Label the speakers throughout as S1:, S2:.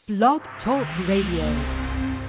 S1: Blog Talk Radio.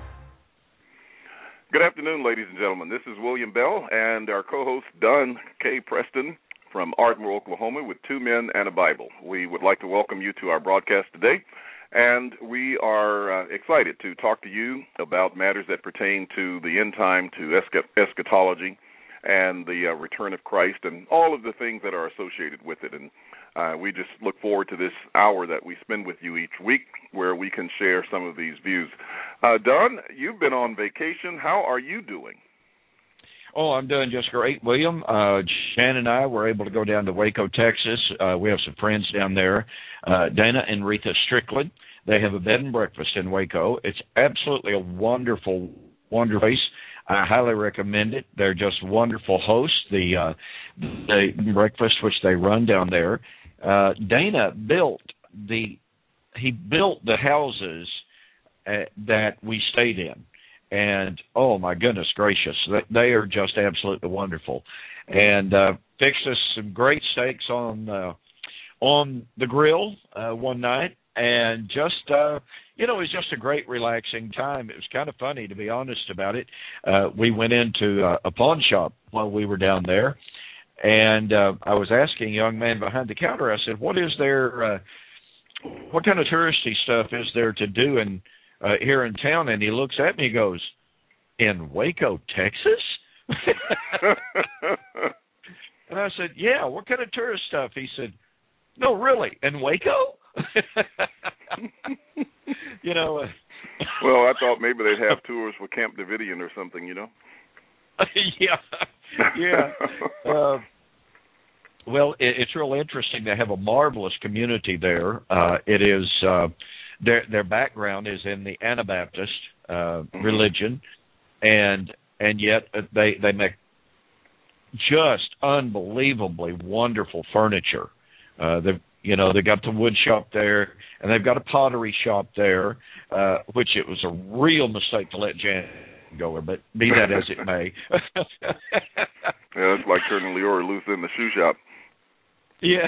S2: Good afternoon, ladies and gentlemen. This is William Bell and our co-host, Don K. Preston from Ardmore, Oklahoma, with Two Men and a Bible. We would like to welcome you to our broadcast today, and we are excited to talk to you about matters that pertain to the end time, to eschatology, and the return of Christ, and all of the things that are associated with it. And we just look forward to this hour that we spend with you each week where we can share some of these views. Don, you've been on vacation. How are you doing?
S3: Oh, I'm doing just great, William. Shannon and I were able to go down to Waco, Texas. We have some friends down there, Dana and Rita Strickland. They have a bed and breakfast in Waco. It's absolutely a wonderful, wonderful place. I highly recommend it. They're just wonderful hosts. The breakfast which they run down there. Dana built the houses that we stayed in, and oh my goodness gracious, they are just absolutely wonderful. And fixed us some great steaks on the grill one night, and just it was just a great relaxing time. It was kind of funny, to be honest about it. We went into a pawn shop while we were down there, and I was asking a young man behind the counter, I said, what kind of touristy stuff is there to do here in town? And he looks at me and goes, in Waco, Texas? And I said, yeah, what kind of tourist stuff? He said, no, really, in Waco?
S2: Well, I thought maybe they'd have tours for Camp Davidian or something,
S3: Yeah. Well, it's real interesting. They have a marvelous community there. It is their background is in the Anabaptist religion, and yet they make just unbelievably wonderful furniture. They've got the wood shop there, and they've got a pottery shop there, which it was a real mistake to let Jan go, but be that as it may.
S2: Yeah, it's like turning Leora loose in the shoe shop.
S3: Yeah.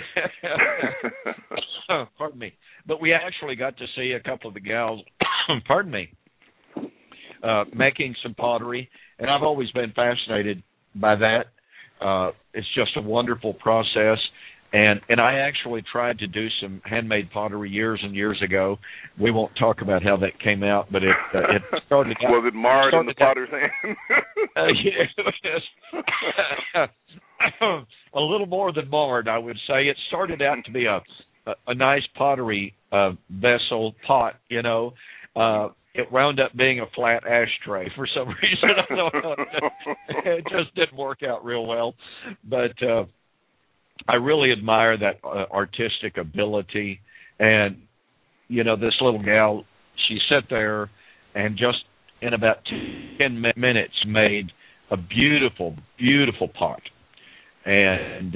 S3: Pardon me. But we actually got to see a couple of the gals, pardon me, making some pottery, and I've always been fascinated by that. It's just a wonderful process. And I actually tried to do some handmade pottery years and years ago. We won't talk about how that came out, but it started out.
S2: Was it marred in the potter's hand?
S3: Yes. A little more than marred, I would say. It started out to be a nice pottery vessel pot, It wound up being a flat ashtray for some reason. I don't know. It just didn't work out real well. But I really admire that artistic ability. And, this little gal, she sat there and just in about 10 minutes made a beautiful, beautiful pot. And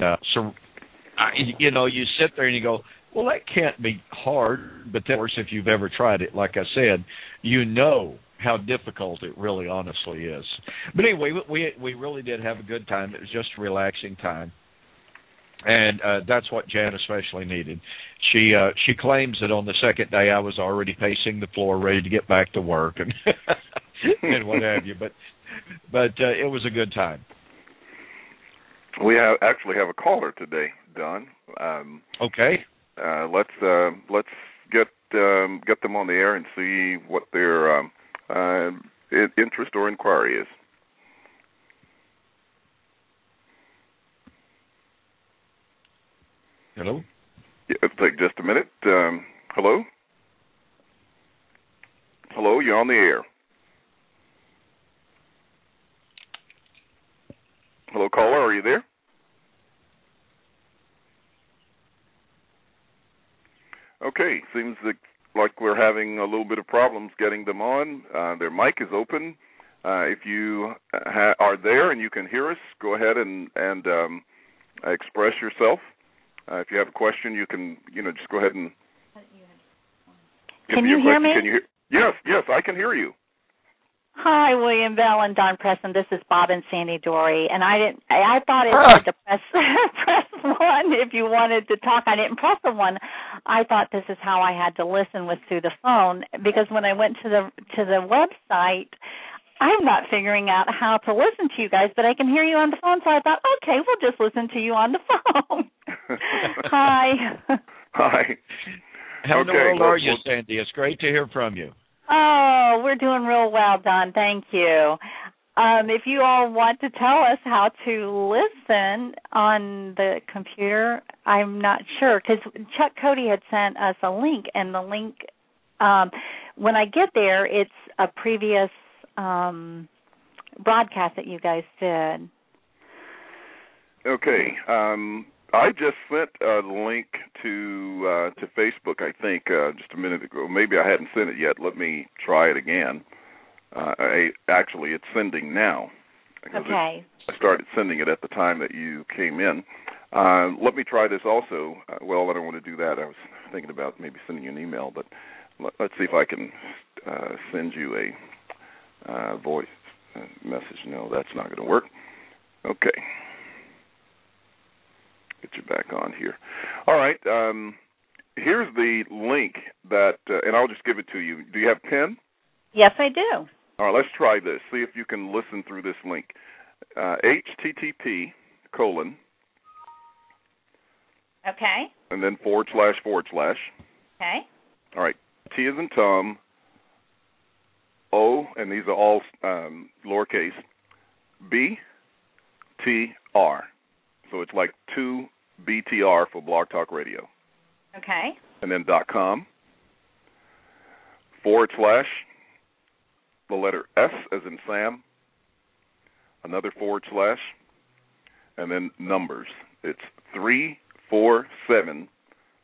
S3: you sit there and you go, well, that can't be hard. But, of course, if you've ever tried it, like I said, you know how difficult it really honestly is. But anyway, we really did have a good time. It was just a relaxing time. And that's what Jan especially needed. She claims that on the second day I was already pacing the floor, ready to get back to work and and what have you. But it was a good time.
S2: We actually have a caller today, Don.
S3: Okay.
S2: Let's get them on the air and see what their interest or inquiry is.
S3: Hello?
S2: Yeah, it'll take just a minute. Hello? Hello, you're on the air. Hello, caller, are you there? Okay, seems like we're having a little bit of problems getting them on. Their mic is open. If you are there and you can hear us, go ahead and express yourself. If you have a question, you can, just go ahead and.
S4: Can you hear me?
S2: Yes, I can hear you.
S4: Hi, William Bell and Don Preston. This is Bob and Sandy Dory, and I thought it was to press 1 if you wanted to talk. I didn't press the 1. I thought this is how I had to listen, was through the phone, because when I went to the website, I'm not figuring out how to listen to you guys, but I can hear you on the phone, so I thought, okay, we'll just listen to you on the phone. Hi.
S2: Hi.
S3: How in the world are you, Sandy? It's great to hear from you.
S4: Oh, we're doing real well, Don. Thank you. If you all want to tell us how to listen on the computer, I'm not sure, because Chuck Cody had sent us a link, and the link, when I get there, it's a previous broadcast that you guys did.
S2: Okay. I just sent a link to Facebook, I think, just a minute ago. Maybe I hadn't sent it yet. Let me try it again. Actually, it's sending now.
S4: Okay.
S2: I started sending it at the time that you came in. Let me try this also. Well, I don't want to do that. I was thinking about maybe sending you an email, but let's see if I can send you a voice message. No, that's not going to work. Okay. Get you back on here. All right. Here's the link that, and I'll just give it to you. Do you have a pen?
S4: Yes, I do.
S2: All right, let's try this. See if you can listen through this link. HTTP:/.
S4: Okay.
S2: And then //.
S4: Okay.
S2: All right. T as in Tom. O, and these are all lowercase. B, T, R. So it's like 2 BTR for Blog Talk Radio.
S4: Okay.
S2: And then .com. // the letter S as in Sam. Another // and then numbers. It's 3472653.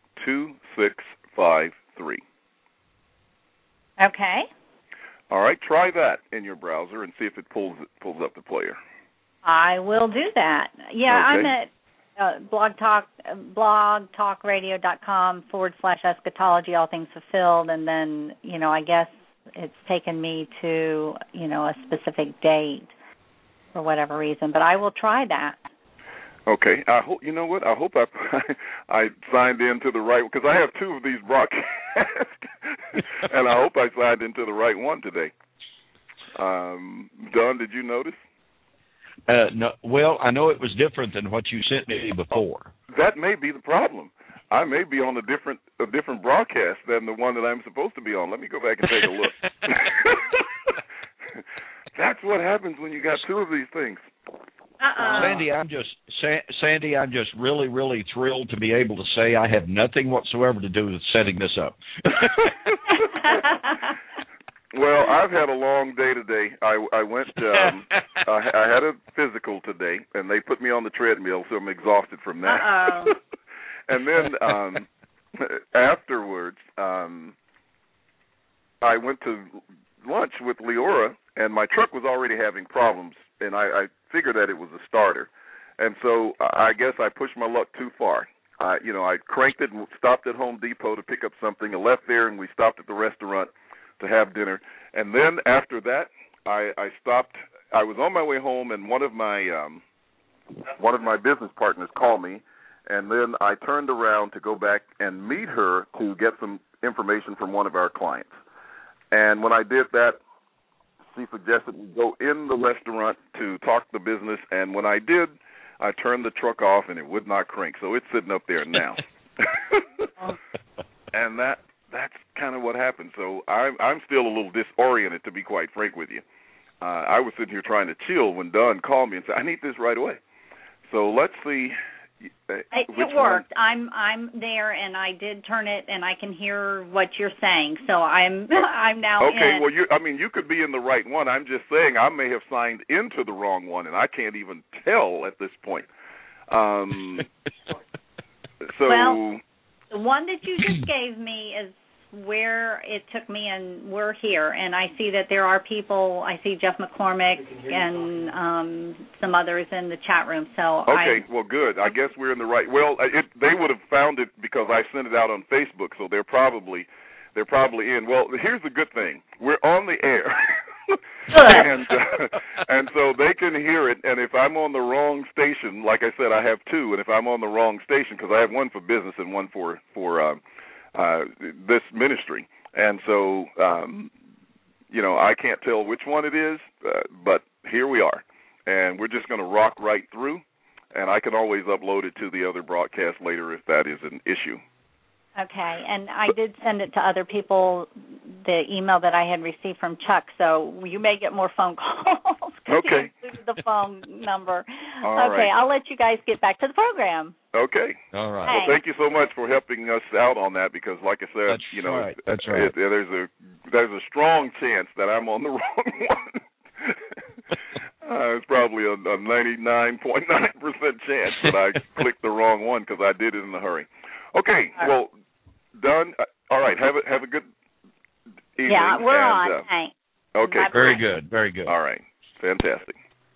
S4: Okay.
S2: All right, try that in your browser and see if it pulls up the player.
S4: I will do that. Yeah,
S2: okay.
S4: I'm at blogtalkradio.com /eschatology, all things fulfilled, and then, I guess it's taken me to, a specific date for whatever reason, but I will try that.
S2: Okay. I hope, you know what? I hope I signed into the right, because I have two of these broadcasts, and I hope I signed into the right one today. Don, did you notice?
S3: No. Well, I know it was different than what you sent me before.
S2: That may be the problem. I may be on a different broadcast than the one that I'm supposed to be on. Let me go back and take a look. That's what happens when you got two of these things.
S3: Sandy, I'm just really, really thrilled to be able to say I have nothing whatsoever to do with setting this up.
S2: Well, I've had a long day today. I went. I had a physical today, and they put me on the treadmill, so I'm exhausted from that. And then afterwards, I went to lunch with Leora, and my truck was already having problems, and I figured that it was a starter. And so I guess I pushed my luck too far. I cranked it and stopped at Home Depot to pick up something. I left there, and we stopped at the restaurant to have dinner. And then after that, I stopped. I was on my way home, and one of my business partners called me, and then I turned around to go back and meet her to get some information from one of our clients. And when I did that, she suggested we go in the restaurant to talk the business, and when I did, I turned the truck off, and it would not crank, so it's sitting up there now. And that's kind of what happened. So I'm still a little disoriented, to be quite frank with you. I was sitting here trying to chill when Don called me and said, I need this right away. So let's see.
S4: It worked. I'm there, and I did turn it, and I can hear what you're saying. So I'm now
S2: okay,
S4: in.
S2: well, you could be in the right one. I'm just saying I may have signed into the wrong one, and I can't even tell at this point. So
S4: well, the one that you just gave me is where it took me, and we're here. And I see that there are people. I see Jeff McCormick and some others in the chat room. So
S2: okay, well, good. I guess we're in the right. Well, they would have found it because I sent it out on Facebook, so they're probably in. Well, here's the good thing: we're on the air. And so they can hear it. And if I'm on the wrong station, like I said, I have two. And if I'm on the wrong station, because I have one for business and one for this ministry, and so I can't tell which one it is, but here we are, and we're just going to rock right through. And I can always upload it to the other broadcast later if that is an issue.
S4: Okay, and I did send it to other people, the email that I had received from Chuck, so you may get more phone calls.
S2: Okay.
S4: He included the phone number.
S2: All
S4: okay,
S2: right.
S4: I'll let you guys get back to the program.
S2: Okay.
S3: All right.
S2: Well, thank you so much for helping us out on that, because, like I said,
S3: That's right.
S2: There's a strong chance that I'm on the wrong one. It's probably a 99.9% chance that I clicked the wrong one because I did it in a hurry. Okay, well, done. All right, have a good evening.
S4: Yeah, we're on. Thanks.
S2: Okay.
S4: Bye-bye.
S3: Very good, very good.
S2: All right, fantastic.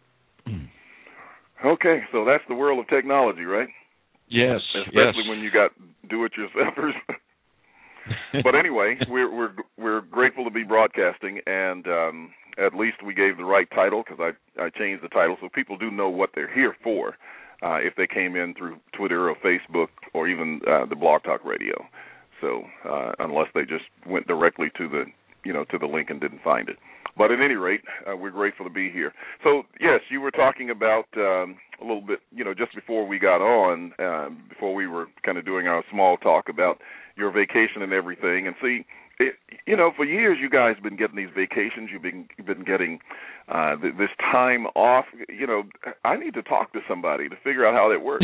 S2: Okay, so that's the world of technology, right?
S3: Yes,
S2: especially when you got do-it-yourselfers. But anyway, we're grateful to be broadcasting, and at least we gave the right title, because I changed the title so people do know what they're here for if they came in through Twitter or Facebook or even the Blog Talk Radio. So unless they just went directly to the link and didn't find it. But at any rate, we're grateful to be here. So, yes, you were talking about a little bit, just before we got on, before we were kind of doing our small talk about your vacation and everything. And see, for years you guys have been getting these vacations. You've been getting this time off. I need to talk to somebody to figure out how that works.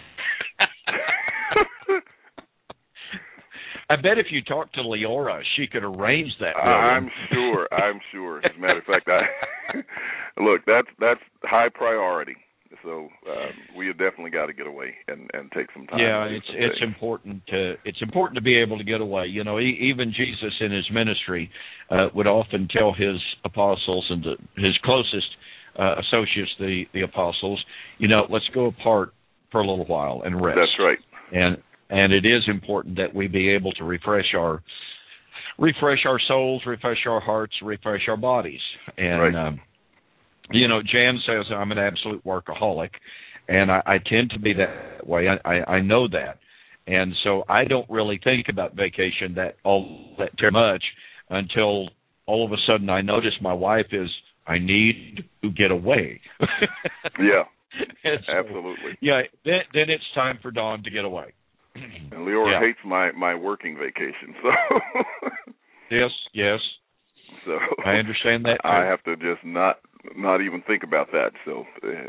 S3: I bet if you talk to Leora, she could arrange that.
S2: I'm sure. As a matter of fact, look, that's high priority. So we have definitely got to get away and take some time.
S3: Yeah, it's important to be able to get away. Even Jesus in his ministry would often tell his apostles and his closest associates, the apostles, let's go apart for a little while and rest.
S2: That's right.
S3: And it is important that we be able to refresh our souls, refresh our hearts, refresh our bodies. And,
S2: right.
S3: Jan says I'm an absolute workaholic, and I tend to be that way. I know that. And so I don't really think about vacation that too much until all of a sudden I notice my wife I need to get away.
S2: Yeah,
S3: so,
S2: absolutely.
S3: Yeah, then it's time for Dawn to get away.
S2: And Leora hates my working vacation, so
S3: yes.
S2: So
S3: I understand that too.
S2: I have to just not even think about that. So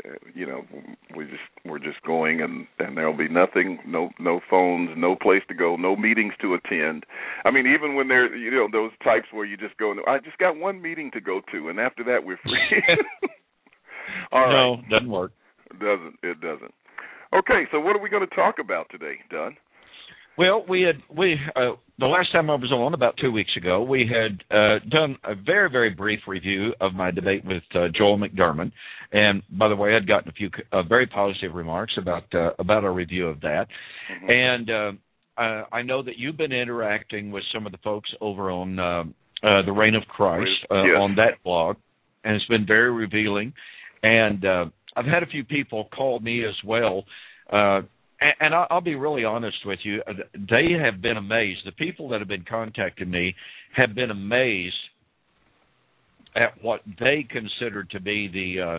S2: we're just going, and there'll be nothing, no phones, no place to go, no meetings to attend. I mean, even when they're those types where you just go, I just got one meeting to go to, and after that we're free. All right.
S3: No, doesn't work.
S2: It doesn't. Okay, so what are we going to talk about today, Dunn?
S3: Well, the last time I was on, about 2 weeks ago, we had done a very, very brief review of my debate with Joel McDermott. And by the way, I'd gotten a few very positive remarks about our review of that. Mm-hmm. And I know that you've been interacting with some of the folks over on the Reign of Christ on that blog, and it's been very revealing. And I've had a few people call me as well, and I'll be really honest with you. They have been amazed. The people that have been contacting me have been amazed at what they consider to be the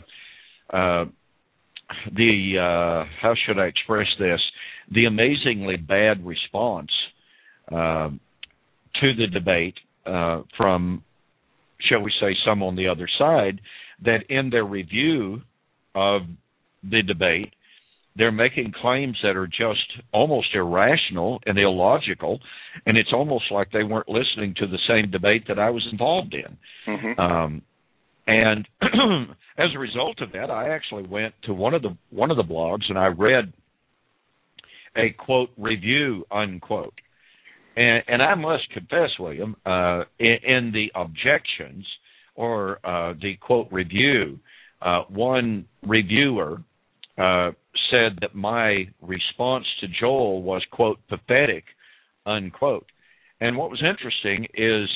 S3: how should I express this? The amazingly bad response to the debate from, shall we say, some on the other side, that in their review of the debate, they're making claims that are just almost irrational and illogical, and it's almost like they weren't listening to the same debate that I was involved in. Mm-hmm. And as a result of that, I actually went to one of the blogs and I read a quote review unquote, and I must confess, William, in the objections or the quote review, one reviewer said that my response to Joel was, quote, pathetic, unquote. And what was interesting is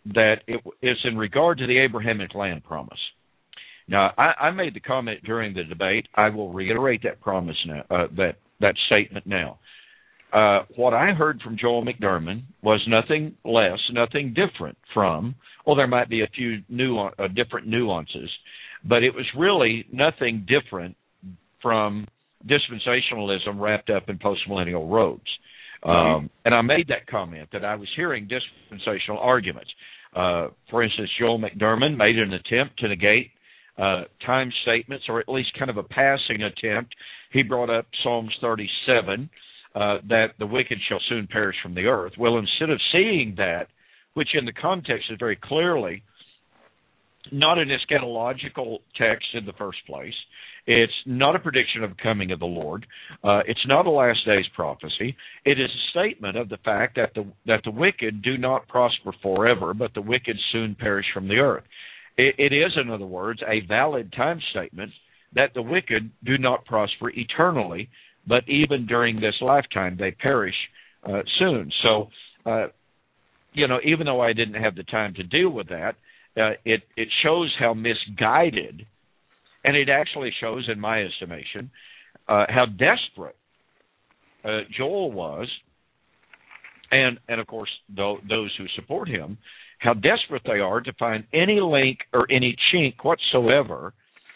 S3: that it is in regard to the Abrahamic land promise. Now, I made the comment during the debate. I will reiterate that promise now, that statement now. What I heard from Joel McDurmon was nothing less, nothing different from, well, there might be a few different nuances, but it was really nothing different from dispensationalism wrapped up in postmillennial robes. And I made that comment that I was hearing dispensational arguments. For instance, Joel McDurmon made an attempt to negate time statements, or at least kind of a passing attempt. He brought up Psalms 37, that the wicked shall soon perish from the earth. Well, instead of seeing that, which in the context is very clearly not an eschatological text in the first place, it's not a prediction of the coming of the Lord, it's not a last days prophecy, it is a statement of the fact that the wicked do not prosper forever, but the wicked soon perish from the earth. It is, in other words, a valid time statement that the wicked do not prosper eternally, but even during this lifetime they perish soon. So, even though I didn't have the time to deal with that, it shows how misguided, and it actually shows, in my estimation, how desperate Joel was, and of course those who support him, how desperate they are to find any link or any chink whatsoever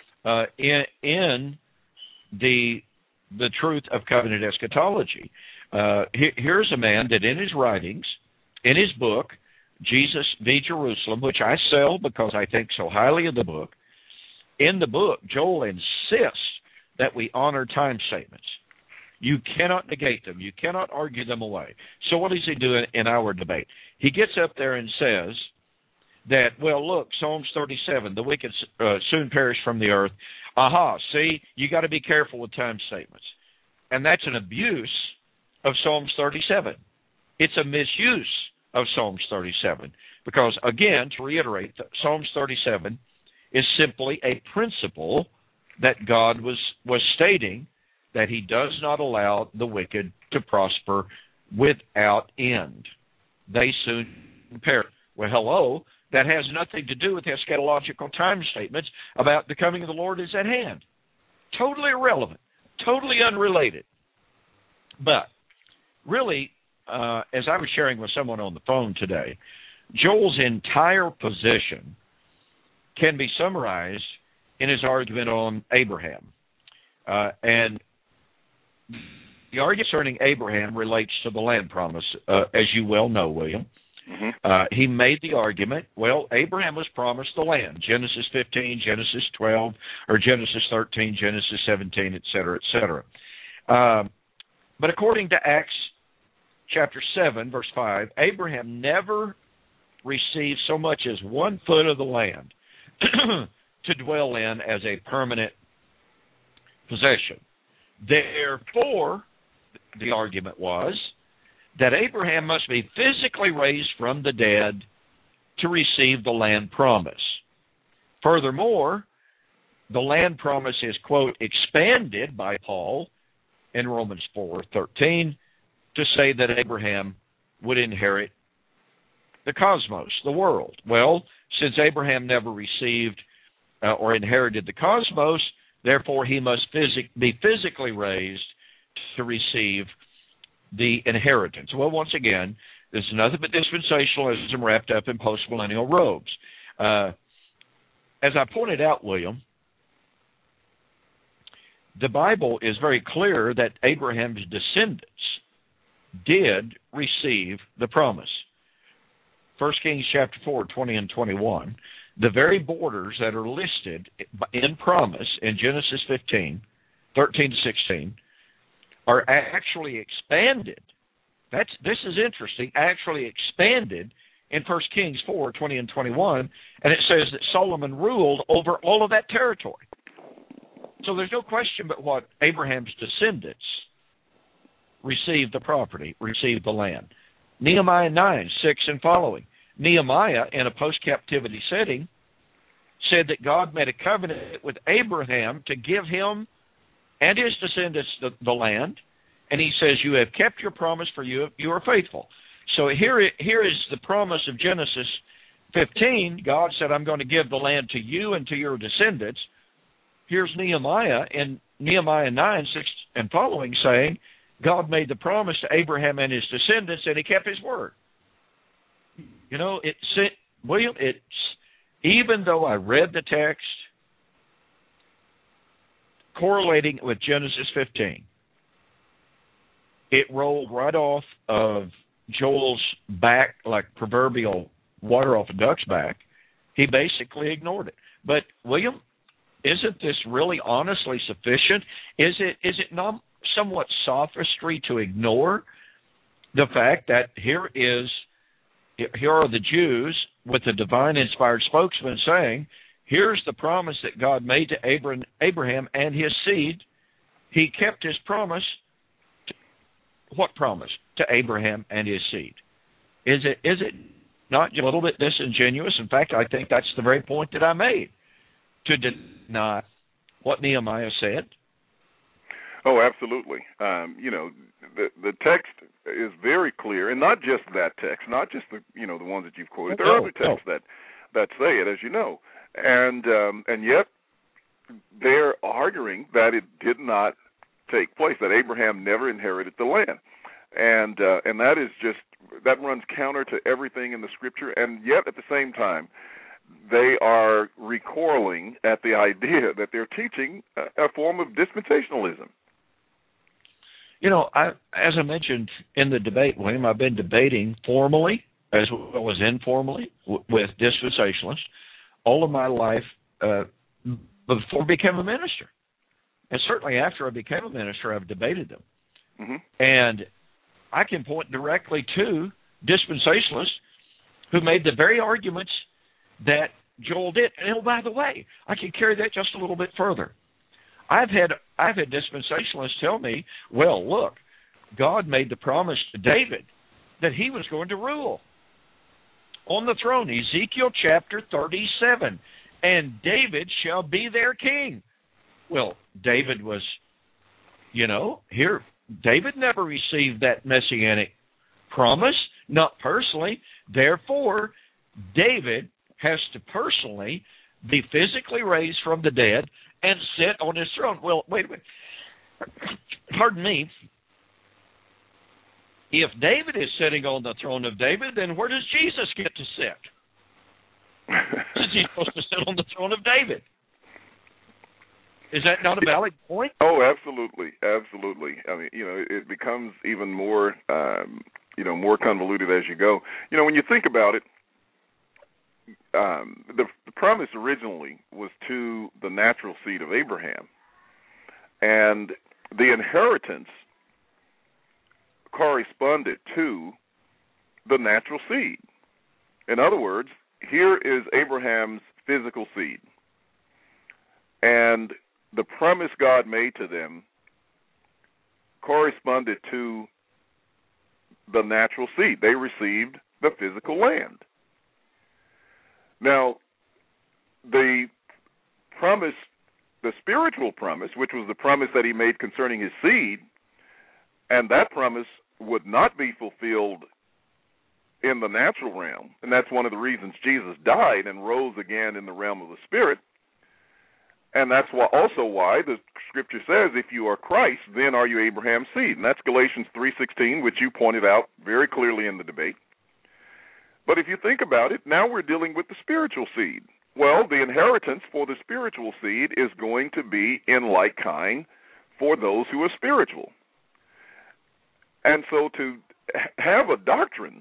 S3: in the truth of covenant eschatology. Here's a man that in his writings, in his book, Jesus v. Jerusalem, which I sell because I think so highly of the book, in the book, Joel insists that we honor time statements. You cannot negate them. You cannot argue them away. So what does he do in our debate? He gets up there and says that, well, look, Psalms 37, the wicked soon perish from the earth. See, you got to be careful with time statements. And that's an abuse of Psalms 37. It's a misuse of Psalms 37. Because, again, to reiterate, Psalms 37 is simply a principle that God was stating, that he does not allow the wicked to prosper without end. They soon perish. Well, hello, that has nothing to do with eschatological time statements about the coming of the Lord is at hand. Totally irrelevant, totally unrelated. But really, as I was sharing with someone on the phone today, Joel's entire position can be summarized in his argument on Abraham. And the argument concerning Abraham relates to the land promise, as you well know, William. Mm-hmm. He made the argument, well, Abraham was promised the land, Genesis 15, Genesis 12, or Genesis 13, Genesis 17, et cetera, et cetera. But according to Acts chapter 7, verse 5, Abraham never received so much as 1 foot of the land to dwell in as a permanent possession. Therefore, the argument was that Abraham must be physically raised from the dead to receive the land promise. Furthermore, the land promise is, quote, expanded by Paul in Romans 4:13 to say that Abraham would inherit the cosmos, the world. Well, since Abraham never received or inherited the cosmos, therefore he must be physically raised to receive the inheritance. Well, once again, this is nothing but dispensationalism wrapped up in postmillennial robes. As I pointed out, William, the Bible is very clear that Abraham's descendants did receive the promise. 1 Kings chapter 4, 20 and 21, the very borders that are listed in promise in Genesis 15, 13 to 16, are actually expanded. This is interesting, actually expanded in 1 Kings 4, 20 and 21, and it says that Solomon ruled over all of that territory. So there's no question but what Abraham's descendants received the property, received the land. Nehemiah 9, 6 and following. Nehemiah, in a post-captivity setting, said that God made a covenant with Abraham to give him and his descendants the land, and he says, you have kept your promise, for you are faithful. So here is the promise of Genesis 15, God said, I'm going to give the land to you and to your descendants. Here's Nehemiah in Nehemiah 9, 6 and following saying, God made the promise to Abraham and his descendants, and he kept his word. You know, William, even though I read the text correlating with Genesis 15, it rolled right off of Joel's back like proverbial water off a duck's back. He basically ignored it. But, William, isn't this really honestly sufficient? Is it not somewhat sophistry to ignore the fact that here are the Jews with the divine inspired spokesman saying, here's the promise that God made to Abraham and his seed. He kept his promise. What promise? To Abraham and his seed. Is it not a little bit disingenuous? In fact, I think that's the very point that I made, to deny what Nehemiah said.
S2: Oh, absolutely. You know, the text is very clear, and not just that text, not just the ones that you've quoted. There are other texts that say it, as you know, and yet they're arguing that it did not take place, that Abraham never inherited the land, and that is just, that runs counter to everything in the Scripture, and yet at the same time they are recoiling at the idea that they're teaching a form of dispensationalism.
S3: You know, as I mentioned in the debate, William, I've been debating formally as well as informally with dispensationalists all of my life before I became a minister. And certainly after I became a minister, I've debated them. Mm-hmm. And I can point directly to dispensationalists who made the very arguments that Joel did. And, oh, by the way, I can carry that just a little bit further. I've had dispensationalists tell me, well, look, God made the promise to David that he was going to rule on the throne. Ezekiel chapter 37, and David shall be their king. Well, David was, David never received that messianic promise, not personally. Therefore, David has to personally be physically raised from the dead and sit on his throne. Well, wait a minute. Pardon me. If David is sitting on the throne of David, then where does Jesus get to sit? Is he supposed to sit on the throne of David? Is that not a valid point?
S2: Oh, absolutely, absolutely. I mean, it becomes even more, more convoluted as you go. When you think about it, the promise originally was to the natural seed of Abraham, and the inheritance corresponded to the natural seed. In other words, here is Abraham's physical seed, and the promise God made to them corresponded to the natural seed. They received the physical land. Now, the promise, the spiritual promise, which was the promise that he made concerning his seed, and that promise would not be fulfilled in the natural realm, and that's one of the reasons Jesus died and rose again in the realm of the Spirit. And that's also why the Scripture says, if you are Christ, then are you Abraham's seed. And that's Galatians 3:16, which you pointed out very clearly in the debate. But if you think about it, now we're dealing with the spiritual seed. Well, the inheritance for the spiritual seed is going to be in like kind for those who are spiritual. And so to have a doctrine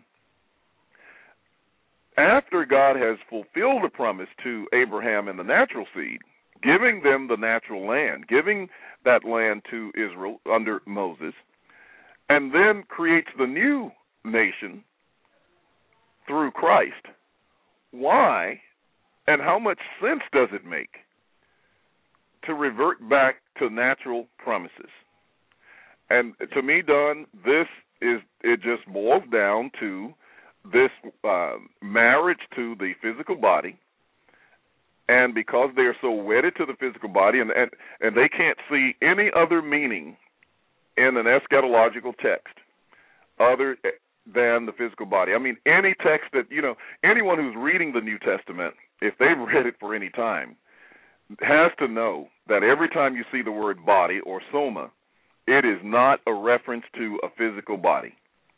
S2: after God has fulfilled the promise to Abraham and the natural seed, giving them the natural land, giving that land to Israel under Moses, and then creates the new nation through Christ, why and how much sense does it make to revert back to natural promises? And to me, Don, it just boils down to this marriage to the physical body. And because they are so wedded to the physical body, and they can't see any other meaning in an eschatological text other than the physical body. I mean, any text that, anyone who's reading the New Testament, if they've read it for any time, has to know that every time you see the word body or soma, it is not a reference to a physical body.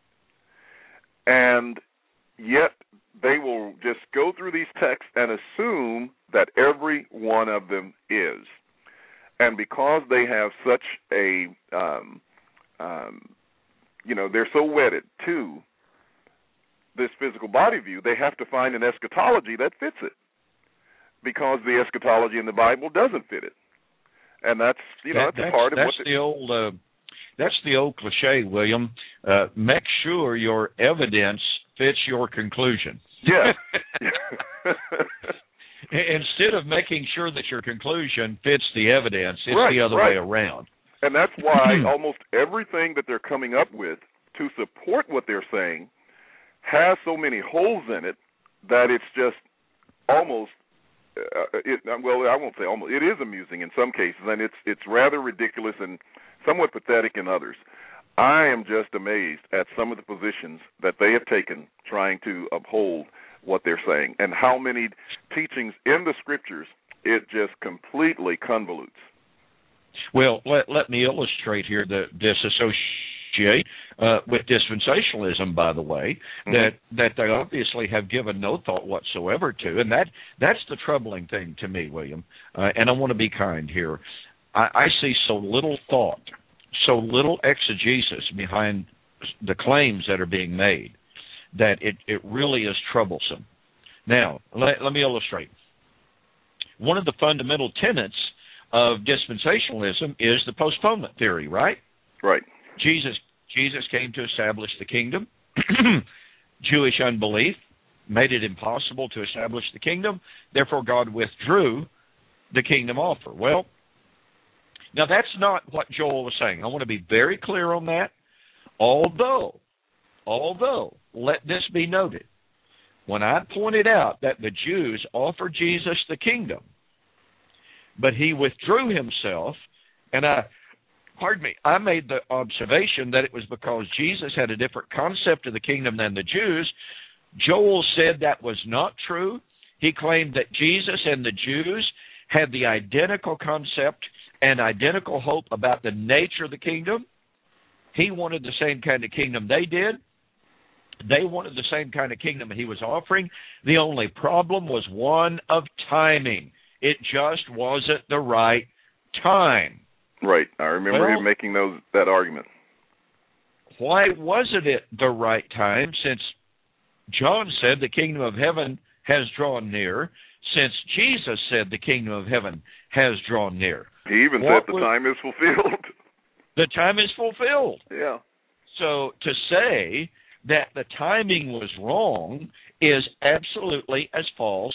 S2: And yet they will just go through these texts and assume that every one of them is. And because they have such a, they're so wedded to this physical body view, they have to find an eschatology that fits it, because the eschatology in the Bible doesn't fit it. And that's, that's part of what...
S3: That's the old cliche, William. Make sure your evidence fits your conclusion.
S2: Yeah.
S3: Instead of making sure that your conclusion fits the evidence, it's the other way around.
S2: And that's why almost everything that they're coming up with to support what they're saying has so many holes in it that it's just almost, I won't say almost, it is amusing in some cases, and it's rather ridiculous and somewhat pathetic in others. I am just amazed at some of the positions that they have taken trying to uphold what they're saying, and how many teachings in the Scriptures it just completely convolutes.
S3: Well, let me illustrate here the disassociate with dispensationalism, by the way, that they obviously have given no thought whatsoever to, and that's the troubling thing to me, William, and I want to be kind here. I see so little thought, so little exegesis behind the claims that are being made that it really is troublesome. Now, let me illustrate. One of the fundamental tenets of dispensationalism is the postponement theory, right?
S2: Right.
S3: Jesus came to establish the kingdom. Jewish unbelief made it impossible to establish the kingdom. Therefore, God withdrew the kingdom offer. Well, now that's not what Joel was saying. I want to be very clear on that. Although, let this be noted, when I pointed out that the Jews offered Jesus the kingdom, but he withdrew himself, and I made the observation that it was because Jesus had a different concept of the kingdom than the Jews. Joel said that was not true. He claimed that Jesus and the Jews had the identical concept and identical hope about the nature of the kingdom. He wanted the same kind of kingdom they did. They wanted the same kind of kingdom he was offering. The only problem was one of timing. It just wasn't the right time.
S2: Right. I remember him making that argument.
S3: Why wasn't it the right time, since John said the kingdom of heaven has drawn near, since Jesus said the kingdom of heaven has drawn near?
S2: He even said the time is fulfilled.
S3: The time is fulfilled.
S2: Yeah.
S3: So to say that the timing was wrong is absolutely as false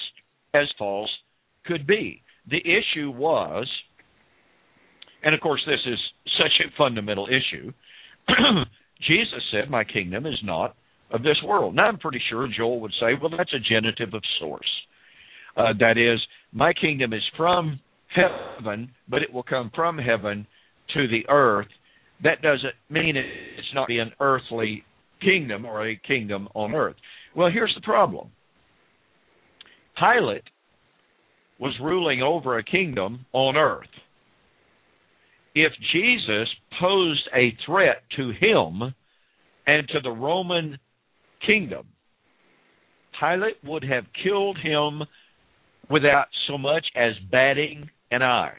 S3: could be. The issue was, and of course this is such a fundamental issue, Jesus said, my kingdom is not of this world. Now I'm pretty sure Joel would say, well, that's a genitive of source. That is, my kingdom is from heaven, but it will come from heaven to the earth. That doesn't mean it's not an earthly kingdom or a kingdom on earth. Well, here's the problem. Pilate was ruling over a kingdom on earth. If Jesus posed a threat to him and to the Roman kingdom, Pilate would have killed him without so much as batting an eye.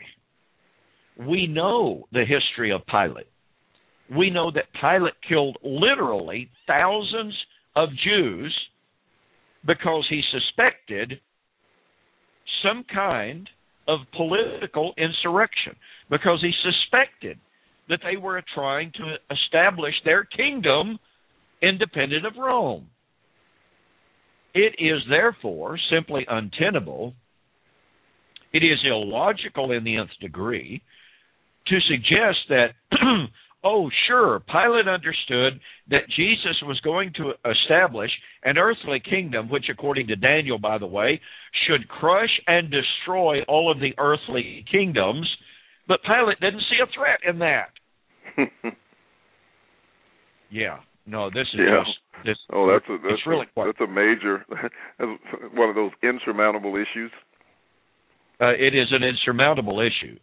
S3: We know the history of Pilate. We know that Pilate killed literally thousands of Jews because he suspected some kind of political insurrection, because he suspected that they were trying to establish their kingdom independent of Rome. It is therefore simply untenable. It is illogical in the nth degree to suggest that, oh, sure, Pilate understood that Jesus was going to establish an earthly kingdom, which, according to Daniel, by the way, should crush and destroy all of the earthly kingdoms, but Pilate didn't see a threat in that. Yeah, no, this is just It's really quite.
S2: That's a major, that's one of those insurmountable issues.
S3: It is an insurmountable issue.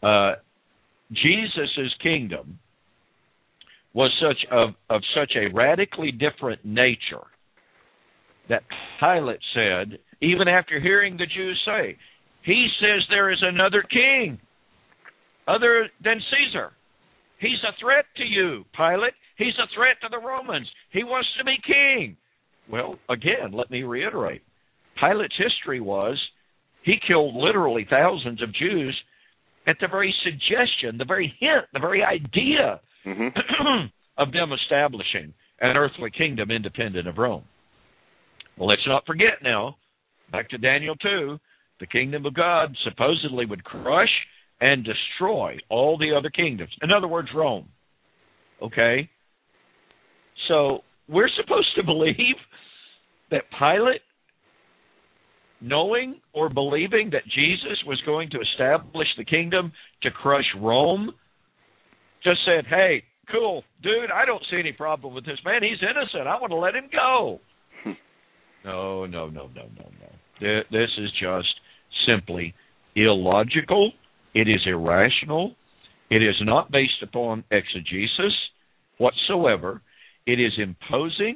S3: Jesus' kingdom was of such a radically different nature that Pilate said, even after hearing the Jews say, he says there is another king other than Caesar. He's a threat to you, Pilate. He's a threat to the Romans. He wants to be king. Well, again, let me reiterate. Pilate's history was he killed literally thousands of Jews at the very suggestion, the very hint, the very idea of them establishing an earthly kingdom independent of Rome. Well, let's not forget now, back to Daniel 2, the kingdom of God supposedly would crush and destroy all the other kingdoms. In other words, Rome. Okay? So we're supposed to believe that Pilate, knowing or believing that Jesus was going to establish the kingdom to crush Rome, just said, hey, cool, dude, I don't see any problem with this man. He's innocent. I want to let him go. No. This is just simply illogical. It is irrational. It is not based upon exegesis whatsoever. It is imposing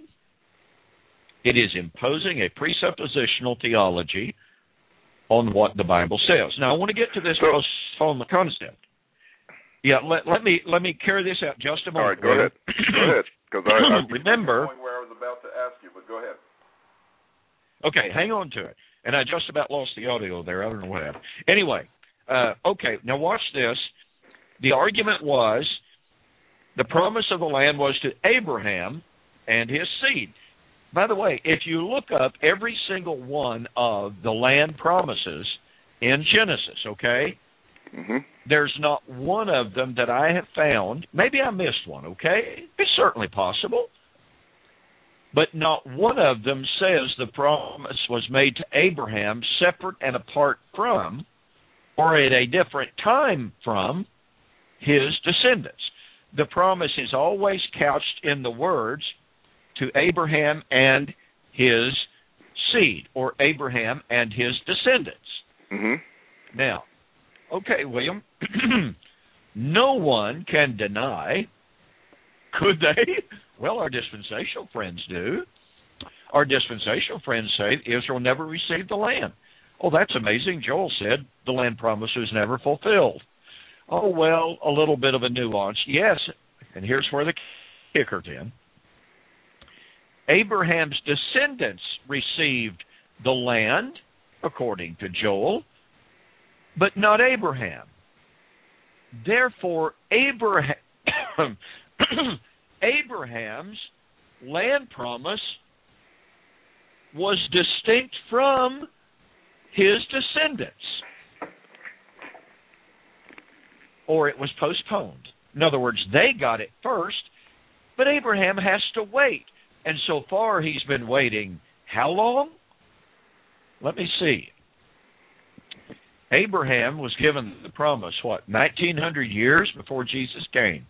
S3: a presuppositional theology on what the Bible says. Now, I want to get to this postponement concept. Yeah, let me carry this out just a moment.
S2: All right, go ahead. Go ahead, because I
S3: remember
S2: where I was about to ask you, but go ahead.
S3: Okay, hang on to it. And I just about lost the audio there. I don't know what happened. Anyway, okay, now watch this. The argument was the promise of the land was to Abraham and his seed. By the way, if you look up every single one of the land promises in Genesis, okay, there's not one of them that I have found. Maybe I missed one, okay? It's certainly possible. But not one of them says the promise was made to Abraham separate and apart from, or at a different time from, his descendants. The promise is always couched in the words, to Abraham and his seed, or Abraham and his descendants. Now, okay, William, no one can deny, could they? Well, our dispensational friends do. Our dispensational friends say Israel never received the land. Oh, that's amazing. Joel said the land promise was never fulfilled. Oh, well, a little bit of a nuance. Yes, and here's where the kicker's in. Abraham's descendants received the land, according to Joel, but not Abraham. Therefore, Abraham's land promise was distinct from his descendants, or it was postponed. In other words, they got it first, but Abraham has to wait. And so far, he's been waiting how long? Let me see. Abraham was given the promise, 1900 years before Jesus came.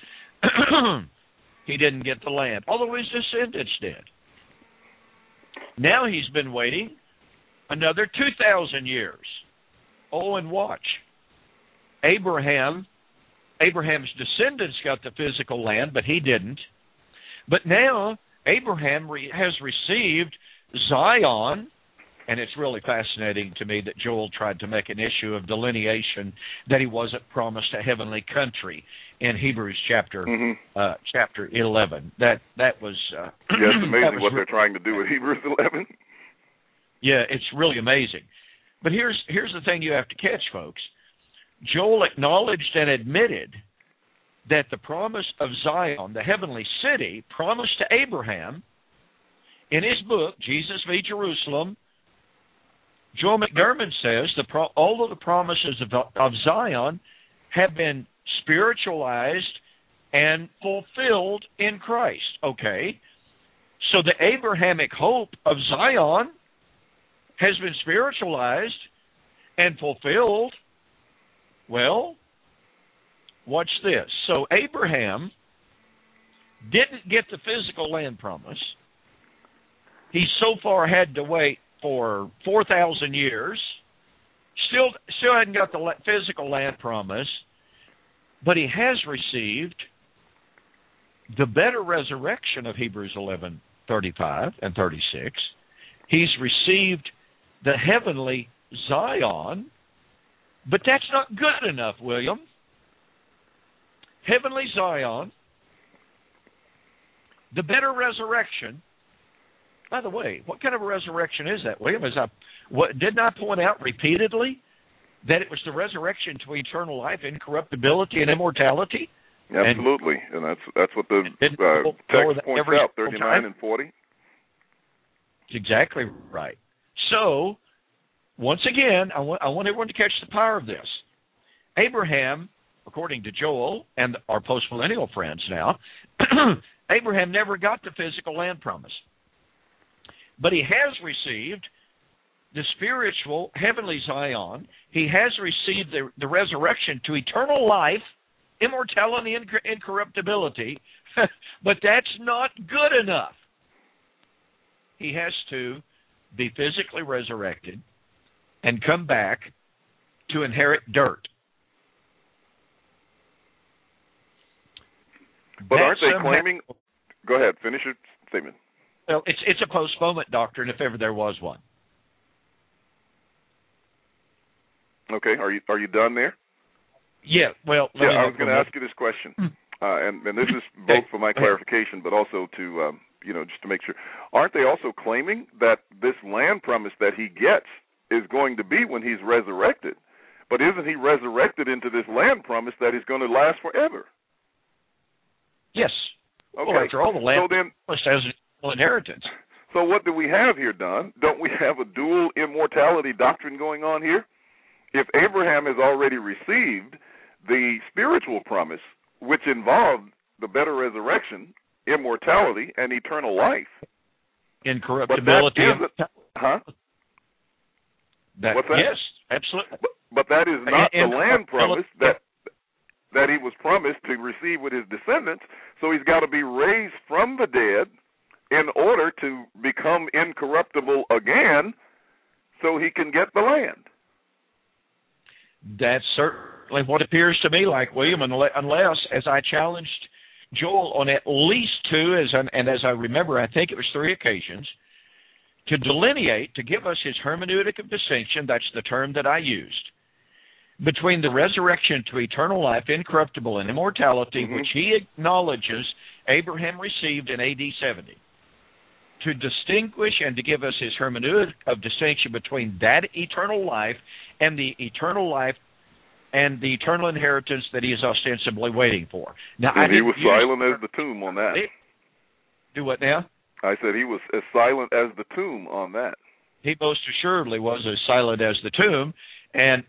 S3: He didn't get the land, although his descendants did. Now he's been waiting another 2,000 years. Oh, and watch. Abraham's descendants got the physical land, but he didn't. But now Abraham has received Zion, and it's really fascinating to me that Joel tried to make an issue of delineation that he wasn't promised a heavenly country in Hebrews chapter 11. That was
S2: it's amazing what they're trying to do with Hebrews 11.
S3: Yeah, it's really amazing. But here's the thing you have to catch, folks. Joel acknowledged and admitted that the promise of Zion, the heavenly city, promised to Abraham in his book, Jesus v. Jerusalem. Joel McDermott says all of the promises of Zion have been spiritualized and fulfilled in Christ. Okay, so the Abrahamic hope of Zion has been spiritualized and fulfilled. Well, watch this. So Abraham didn't get the physical land promise. He so far had to wait for 4,000 years. Still hadn't got the physical land promise, but he has received the better resurrection of Hebrews 11:35 and 36. He's received the heavenly Zion, but that's not good enough, William. Heavenly Zion, the better resurrection. By the way, what kind of a resurrection is that, William? Didn't I point out repeatedly that it was the resurrection to eternal life, incorruptibility, and immortality?
S2: Absolutely, and that's what the text points out, 39 and 40.
S3: That's exactly right. So, once again, I want everyone to catch the power of this. Abraham, according to Joel and our post-millennial friends now, Abraham never got the physical land promise. But he has received the spiritual heavenly Zion. He has received the resurrection to eternal life, immortality, and incorruptibility. But that's not good enough. He has to be physically resurrected and come back to inherit dirt.
S2: But aren't they claiming... Go ahead, finish your statement.
S3: Well, it's a postponement doctrine, if ever there was one.
S2: Okay, are you done there?
S3: Yeah. Well,
S2: I was going to ask you this question, and this is both for my clarification, but also to just to make sure. Aren't they also claiming that this land promise that he gets is going to be when he's resurrected? But isn't he resurrected into this land promise that is going to last forever?
S3: Yes.
S2: Okay.
S3: Well, after all, the land promise has inheritance.
S2: So what do we have here, Don? Don't we have a dual immortality doctrine going on here? If Abraham has already received the spiritual promise, which involved the better resurrection, immortality, and eternal life.
S3: Incorruptibility.
S2: What's that?
S3: Yes, absolutely.
S2: But that is not the land promise that he was promised to receive with his descendants, so he's got to be raised from the dead in order to become incorruptible again so he can get the land.
S3: That's certainly what it appears to me like, William, unless, as I challenged Joel on at least two, and as I remember, I think it was 3 occasions, to delineate, to give us his hermeneutic of distinction, that's the term that I used, between the resurrection to eternal life, incorruptible, and immortality, which he acknowledges Abraham received in AD 70. To distinguish and to give us his hermeneutic of distinction between that eternal life and the eternal life and the eternal inheritance that he is ostensibly waiting for. Now,
S2: and he was silent as the tomb on that.
S3: Do what now? I
S2: said he was as silent as the tomb on that.
S3: He most assuredly was as silent as the tomb. And,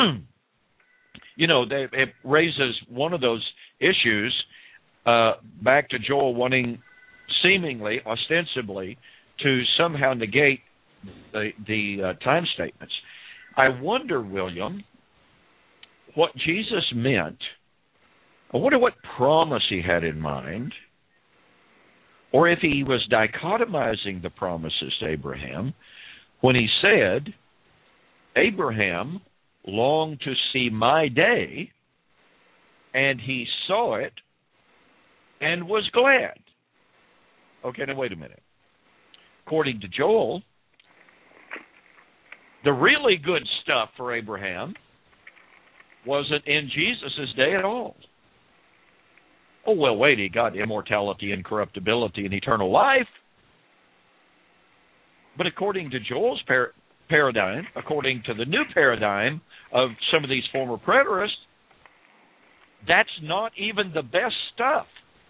S3: it raises one of those issues back to Joel wanting seemingly, ostensibly, to somehow negate the time statements. I wonder, William, what Jesus meant. I wonder what promise he had in mind, or if he was dichotomizing the promises to Abraham when he said, Abraham longed to see my day, and he saw it and was glad. Okay, now wait a minute. According to Joel, the really good stuff for Abraham wasn't in Jesus' day at all. Oh, well, wait, he got immortality, incorruptibility, and eternal life. But according to Joel's paradigm, according to the new paradigm of some of these former preterists, that's not even the best stuff.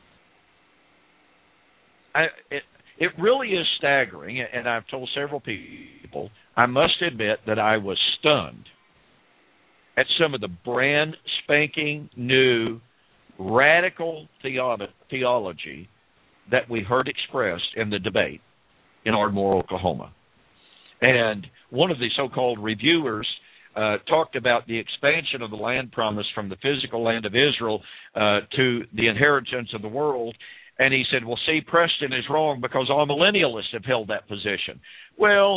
S3: It really is staggering, and I've told several people, I must admit that I was stunned at some of the brand spanking new radical theology that we heard expressed in the debate in Ardmore, Oklahoma. And one of the so-called reviewers talked about the expansion of the land promise from the physical land of Israel to the inheritance of the world, And he said, well, see, Preston is wrong because all millennialists have held that position. Well,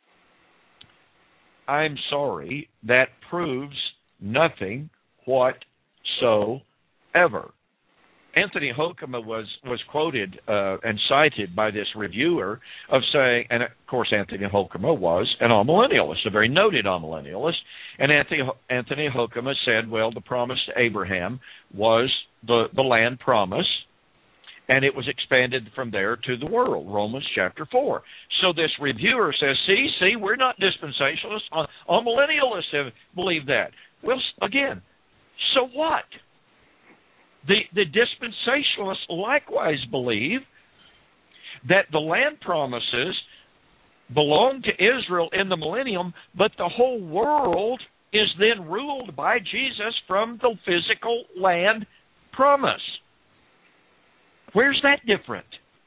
S3: I'm sorry, that proves nothing whatsoever. Anthony Hoekema was quoted and cited by this reviewer of saying, and of course Anthony Hoekema was an amillennialist, a very noted amillennialist, and Anthony Hoekema said, well, the promise to Abraham was the land promise, and it was expanded from there to the world, Romans chapter 4. So this reviewer says, see, we're not dispensationalists. Amillennialists have believed that. Well, again, so what? The dispensationalists likewise believe that the land promises belong to Israel in the millennium, but the whole world is then ruled by Jesus from the physical land promise. Where's that different?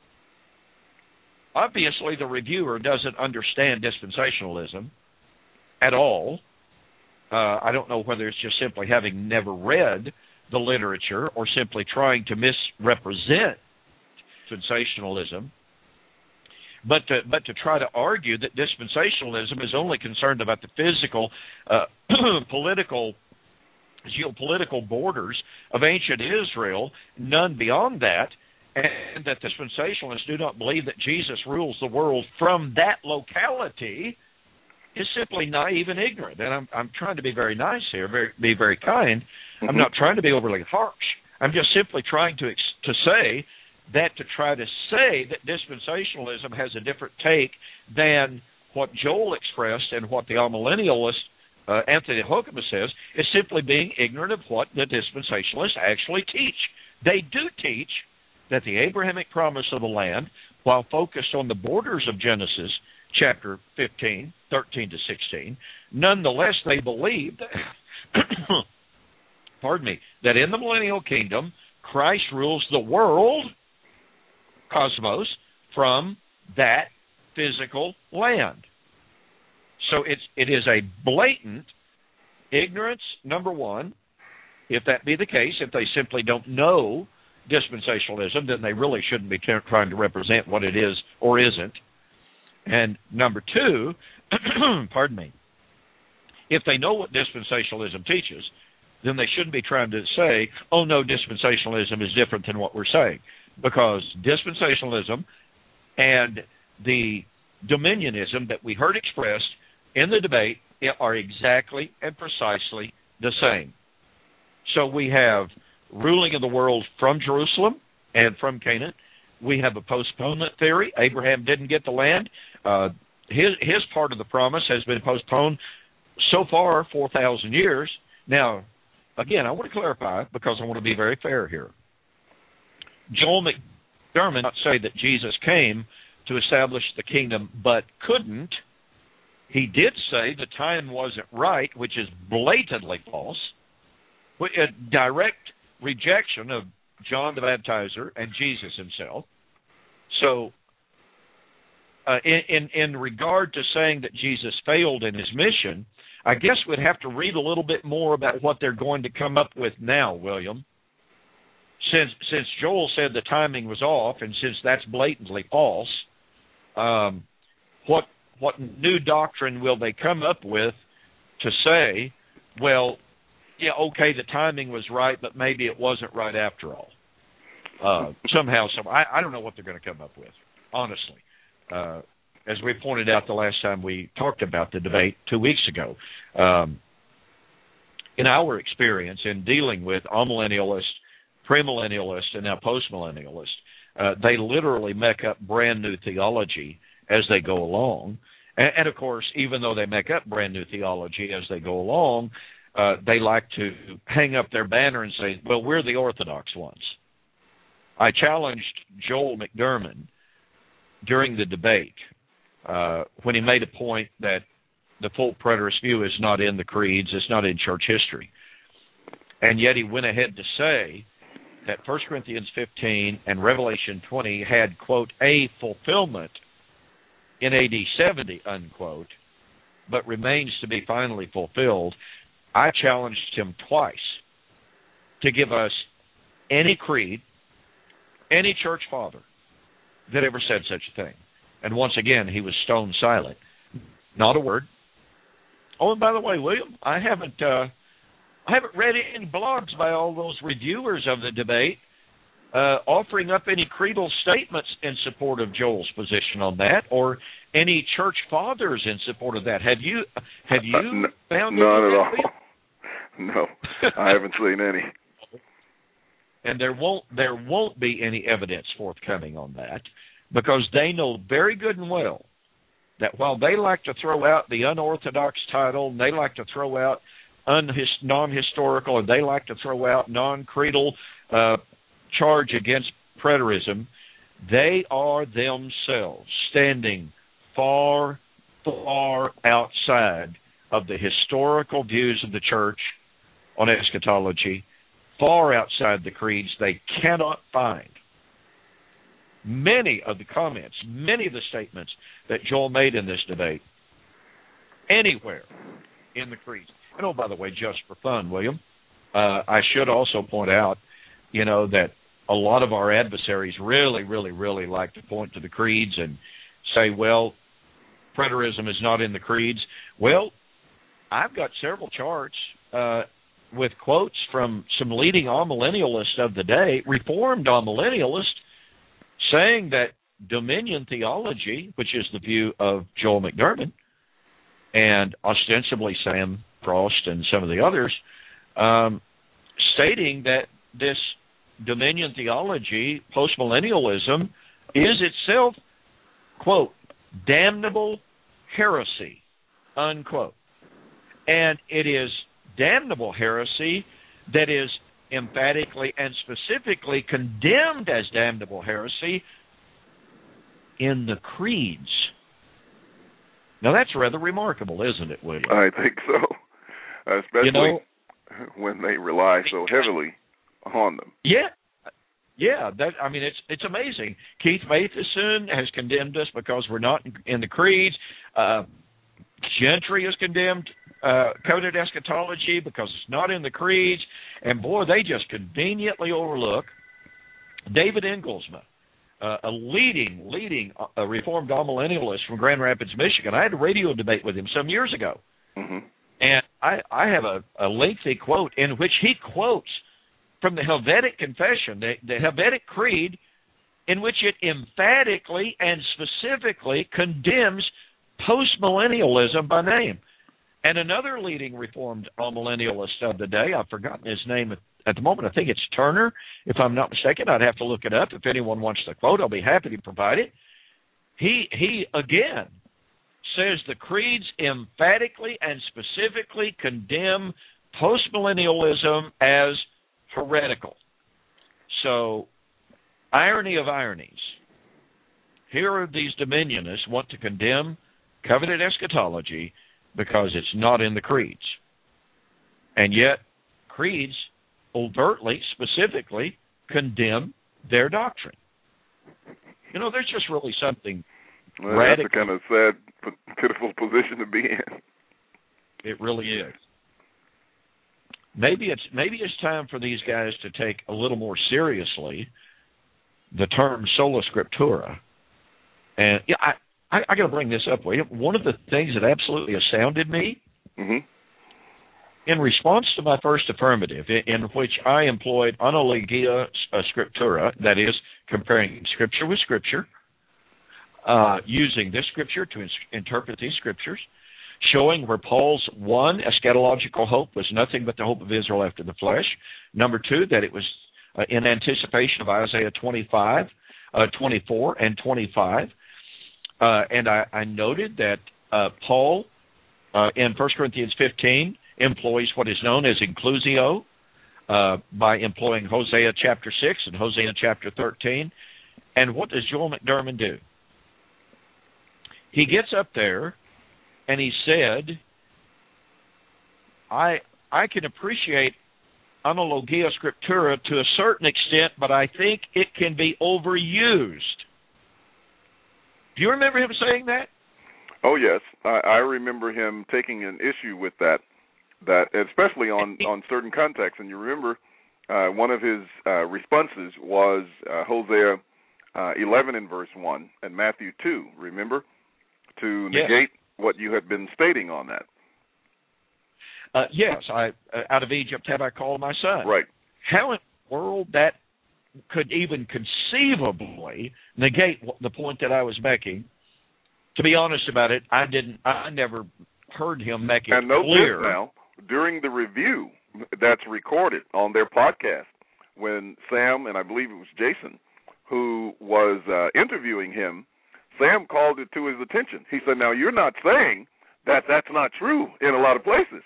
S3: Obviously, the reviewer doesn't understand dispensationalism at all. I don't know whether it's just simply having never read the literature or simply trying to misrepresent dispensationalism. But to try to argue that dispensationalism is only concerned about the physical, geopolitical borders of ancient Israel, none beyond that, and that dispensationalists do not believe that Jesus rules the world from that locality, is simply naive and ignorant. And I'm trying to be very nice here, be very kind. Mm-hmm. I'm not trying to be overly harsh. I'm just simply trying to say that to try to say that dispensationalism has a different take than what Joel expressed and what the amillennialist Anthony Hoekema says is simply being ignorant of what the dispensationalists actually teach. They do teach that the Abrahamic promise of the land, while focused on the borders of Genesis chapter 15, 13 to 16, nonetheless they believe that, that in the millennial kingdom, Christ rules the world, cosmos, from that physical land. So it is a blatant ignorance, number one. If that be the case, if they simply don't know dispensationalism, then they really shouldn't be trying to represent what it is or isn't. And number two, if they know what dispensationalism teaches, then they shouldn't be trying to say, oh no, dispensationalism is different than what we're saying. Because dispensationalism and the dominionism that we heard expressed in the debate are exactly and precisely the same. So we have ruling of the world from Jerusalem and from Canaan. We have a postponement theory. Abraham didn't get the land. His part of the promise has been postponed so far 4,000 years. Now, again, I want to clarify because I want to be very fair here. Joel McDermott did not say that Jesus came to establish the kingdom but couldn't. He did say the time wasn't right, which is blatantly false. A direct rejection of John the Baptizer and Jesus himself. So, in regard to saying that Jesus failed in his mission, I guess we'd have to read a little bit more about what they're going to come up with now, William. Since Joel said the timing was off, and since that's blatantly false, what new doctrine will they come up with to say, well, yeah, okay, the timing was right, but maybe it wasn't right after all. Somehow, I don't know what they're going to come up with, honestly. As we pointed out the last time we talked about the debate 2 weeks ago, in our experience in dealing with amillennialists, premillennialists, and now postmillennialists, they literally make up brand new theology as they go along. And of course, even though they make up brand new theology as they go along, they like to hang up their banner and say, well, we're the orthodox ones. I challenged Joel McDermott during the debate when he made a point that the full preterist view is not in the creeds, it's not in church history. And yet he went ahead to say that 1 Corinthians 15 and Revelation 20 had, quote, a fulfillment in AD 70, unquote, but remains to be finally fulfilled. I challenged him twice to give us any creed, any church father that ever said such a thing. And once again, he was stone silent. Not a word. Oh, and by the way, William, I haven't read any blogs by all those reviewers of the debate offering up any creedal statements in support of Joel's position on that, or any church fathers in support of that. Have you found
S2: none at all? No, I haven't seen any.
S3: And there won't be any evidence forthcoming on that, because they know very good and well that while they like to throw out the unorthodox title, and they like to throw out non-historical, and they like to throw out non-creedal charge against preterism, they are themselves standing far, far outside of the historical views of the church on eschatology, far outside the creeds. They cannot find many of the comments, many of the statements that Joel made in this debate anywhere in the creeds. And oh, by the way, just for fun, William, I should also point out, that a lot of our adversaries really, really, really like to point to the creeds and say, well, preterism is not in the creeds. Well, I've got several charts with quotes from some leading amillennialists of the day, Reformed amillennialists, saying that dominion theology, which is the view of Joel McDurmon, and ostensibly Sam Frost and some of the others, stating that this dominion theology, postmillennialism, is itself, quote, damnable heresy, unquote. And it is damnable heresy that is emphatically and specifically condemned as damnable heresy in the creeds. Now, that's rather remarkable, isn't it, William?
S2: I think so, especially when they rely so heavily on them.
S3: Yeah. It's amazing. Keith Matheson has condemned us because we're not in the creeds. Gentry has condemned covenant eschatology because it's not in the creeds. And boy, they just conveniently overlook David Engelsma, a leading Reformed amillennialist from Grand Rapids, Michigan. I had a radio debate with him some years ago.
S2: Mm-hmm.
S3: And I have a lengthy quote in which he quotes from the Helvetic Confession, the Helvetic Creed, in which it emphatically and specifically condemns postmillennialism by name. And another leading Reformed amillennialist of the day, I've forgotten his name at the moment, I think it's Turner, if I'm not mistaken. I'd have to look it up. If anyone wants the quote, I'll be happy to provide it. He again says the creeds emphatically and specifically condemn postmillennialism as heretical. So, irony of ironies. Here are these dominionists want to condemn covenant eschatology because it's not in the creeds. And yet, creeds overtly, specifically, condemn their doctrine. There's just really something radical.
S2: That's a kind of sad, pitiful position to be in.
S3: It really is. Maybe it's time for these guys to take a little more seriously the term sola scriptura. And I got to bring this up, William. One of the things that absolutely astounded me, in response to my first affirmative, in which I employed analogia scriptura, that is, comparing Scripture with Scripture, using this Scripture to interpret these Scriptures, showing where Paul's one, eschatological hope was nothing but the hope of Israel after the flesh. Number two, that it was in anticipation of Isaiah 24 and 25. And I noted that Paul, in 1 Corinthians 15, employs what is known as inclusio by employing Hosea chapter 6 and Hosea chapter 13. And what does Joel McDurmon do? He gets up there and he said, I can appreciate analogia scriptura to a certain extent, but I think it can be overused. Do you remember him saying that?
S2: Oh, yes. I remember him taking an issue with that especially on certain contexts. And you remember one of his responses was Hosea 11 in verse 1 and Matthew 2, remember, to negate what you had been stating on that.
S3: Yes, out of Egypt have I called my son.
S2: Right.
S3: How in the world that could even conceivably negate the point that I was making? To be honest about it, I never heard him make it
S2: and note
S3: clear.
S2: This now, during the review that's recorded on their podcast, when Sam, and I believe it was Jason, who was interviewing him, Sam called it to his attention. He said, now, you're not saying that that's not true in a lot of places.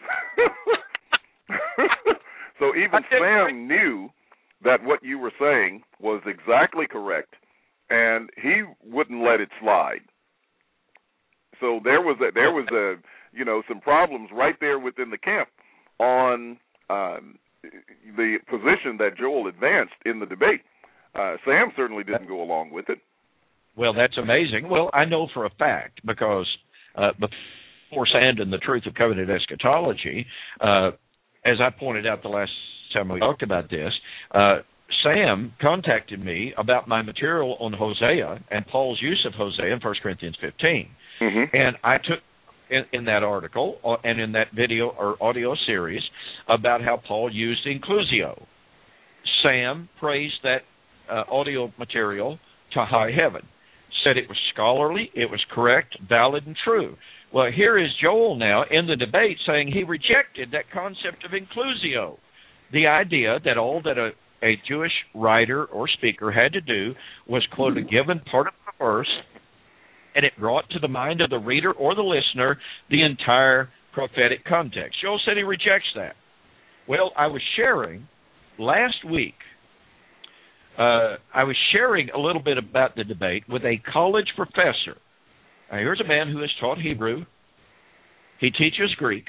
S2: So even Sam knew that what you were saying was exactly correct, and he wouldn't let it slide. So there was some problems right there within the camp on the position that Joel advanced in the debate. Sam certainly didn't go along with it.
S3: Well, that's amazing. Well, I know for a fact because before Sand and the Truth of Covenant Eschatology, as I pointed out the last time we talked about this, Sam contacted me about my material on Hosea and Paul's use of Hosea in 1 Corinthians 15. Mm-hmm. And I took in that article and in that video or audio series about how Paul used inclusio. Sam praised that audio material to high heaven, said it was scholarly, it was correct, valid, and true. Well, here is Joel now in the debate saying he rejected that concept of inclusio, the idea that all that a Jewish writer or speaker had to do was quote a given part of the verse, and it brought to the mind of the reader or the listener the entire prophetic context. Joel said he rejects that. Well, I was sharing last week, I was sharing a little bit about the debate with a college professor. Now, here's a man who has taught Hebrew. He teaches Greek.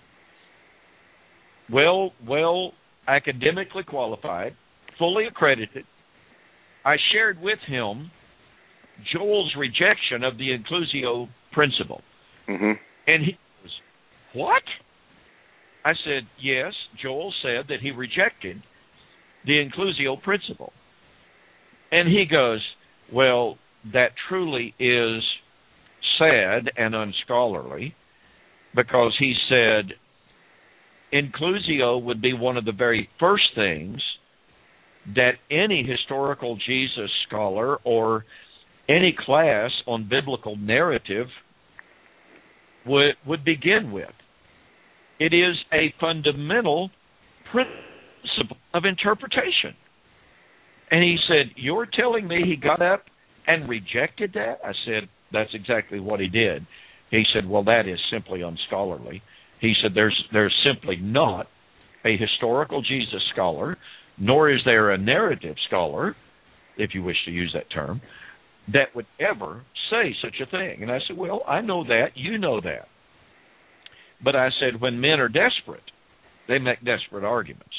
S3: Well academically qualified, fully accredited. I shared with him Joel's rejection of the inclusio principle. Mm-hmm. And he goes, what? I said, yes, Joel said that he rejected the inclusio principle. And he goes, well, that truly is sad and unscholarly, because he said inclusio would be one of the very first things that any historical Jesus scholar or any class on biblical narrative would begin with. It is a fundamental principle of interpretation. And he said, you're telling me he got up and rejected that? I said, that's exactly what he did. He said, well, that is simply unscholarly. He said, there's simply not a historical Jesus scholar, nor is there a narrative scholar, if you wish to use that term, that would ever say such a thing. And I said, well, I know that. You know that. But I said, when men are desperate, they make desperate arguments.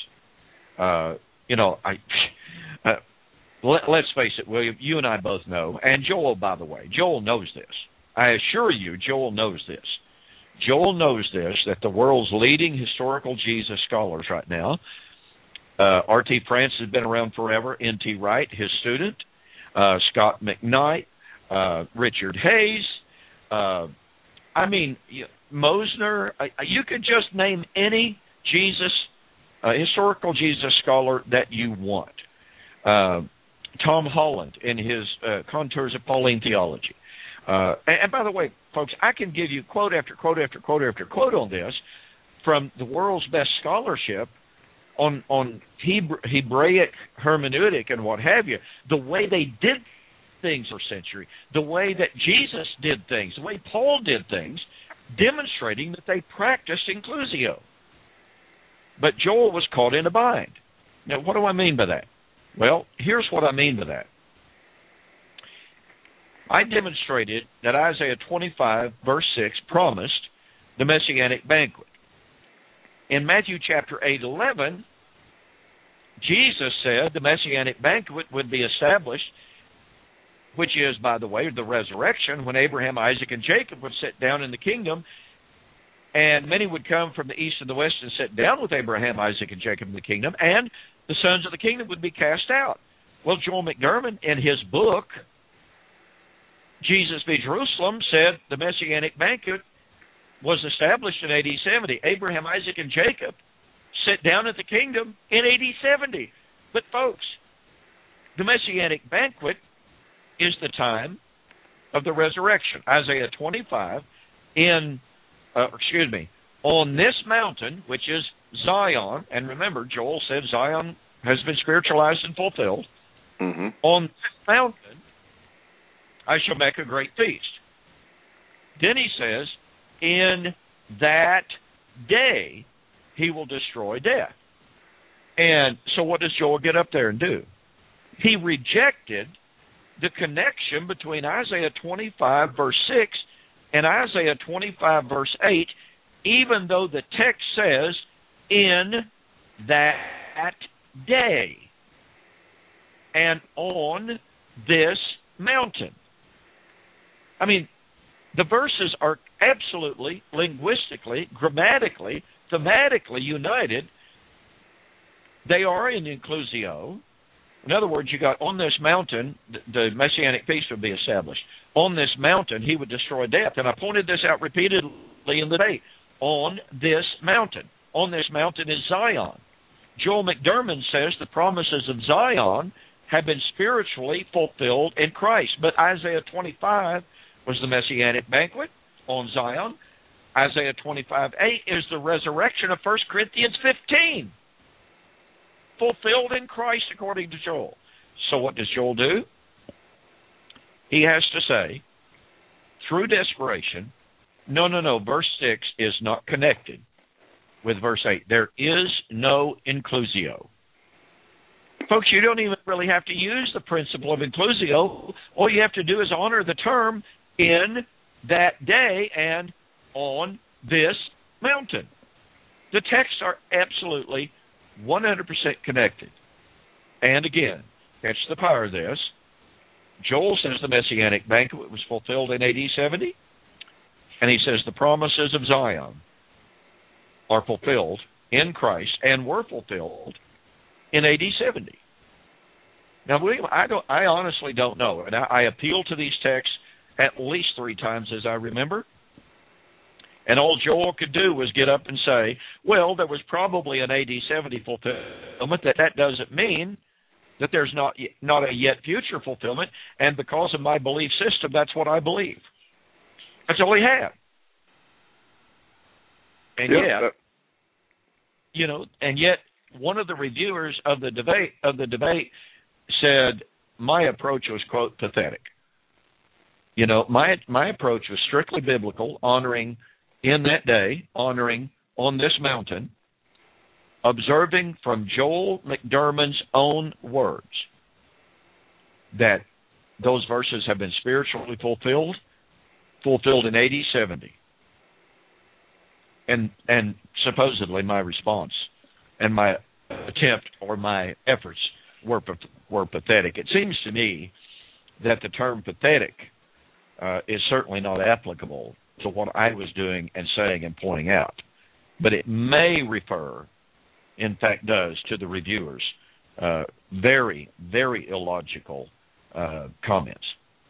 S3: Let's face it, William, you and I both know, and Joel, by the way, Joel knows this. I assure you, Joel knows this. Joel knows this, that the world's leading historical Jesus scholars right now, R.T. France has been around forever, N.T. Wright, his student, Scott McKnight, Richard Hayes, Mosner, you could just name any historical Jesus scholar that you want. Tom Holland in his Contours of Pauline Theology. And by the way, folks, I can give you quote after quote after quote after quote on this from the world's best scholarship on Hebraic hermeneutic and what have you, the way they did things for a century, the way that Jesus did things, the way Paul did things, demonstrating that they practiced inclusio. But Joel was caught in a bind. Now, what do I mean by that? Well, here's what I mean by that. I demonstrated that Isaiah 25, verse 6, promised the Messianic banquet. In Matthew chapter 8:11, Jesus said the Messianic banquet would be established, which is, by the way, the resurrection, when Abraham, Isaac, and Jacob would sit down in the kingdom, and many would come from the east and the west and sit down with Abraham, Isaac, and Jacob in the kingdom, and the sons of the kingdom would be cast out. Well, Joel McDurmon, in his book, Jesus v. Jerusalem, said the Messianic banquet was established in AD 70. Abraham, Isaac, and Jacob sat down at the kingdom in AD 70. But folks, the Messianic banquet is the time of the resurrection. Isaiah 25, on this mountain, which is Zion, and remember, Joel said Zion has been spiritualized and fulfilled.
S2: Mm-hmm.
S3: On this mountain, I shall make a great feast. Then he says, in that day, he will destroy death. And so what does Joel get up there and do? He rejected the connection between Isaiah 25, verse 6, and Isaiah 25, verse 8, even though the text says, in that day, and on this mountain. I mean, the verses are absolutely linguistically, grammatically, thematically united. They are in inclusio. In other words, you got on this mountain, the Messianic feast would be established. On this mountain, he would destroy death. And I pointed this out repeatedly in the debate. On this mountain. On this mountain is Zion. Joel McDurmon says the promises of Zion have been spiritually fulfilled in Christ. But Isaiah 25 was the Messianic banquet on Zion. Isaiah 25:8 is the resurrection of 1 Corinthians 15. Fulfilled in Christ according to Joel. So what does Joel do? He has to say, through desperation, no, verse 6 is not connected with verse 8. There is no inclusio. Folks, you don't even really have to use the principle of inclusio. All you have to do is honor the term in that day and on this mountain. The texts are absolutely 100% connected. And again, catch the power of this. Joel says the Messianic banquet was fulfilled in AD 70. And he says the promises of Zion are fulfilled in Christ and were fulfilled in AD 70. Now, William, I honestly don't know. And I appeal to these texts at least 3 times as I remember. And all Joel could do was get up and say, well, there was probably an AD 70 fulfillment. That doesn't mean that there's not a yet future fulfillment. And because of my belief system, that's what I believe. That's all he had. And yet one of the reviewers of the debate said my approach was, quote, pathetic. My approach was strictly biblical, honoring in that day, honoring on this mountain, observing from Joel McDurmon's own words that those verses have been spiritually fulfilled in AD 70. And supposedly my response and my attempt or my efforts were pathetic. It seems to me that the term pathetic is certainly not applicable to what I was doing and saying and pointing out. But it may refer, in fact does, to the reviewers' very, very illogical comments.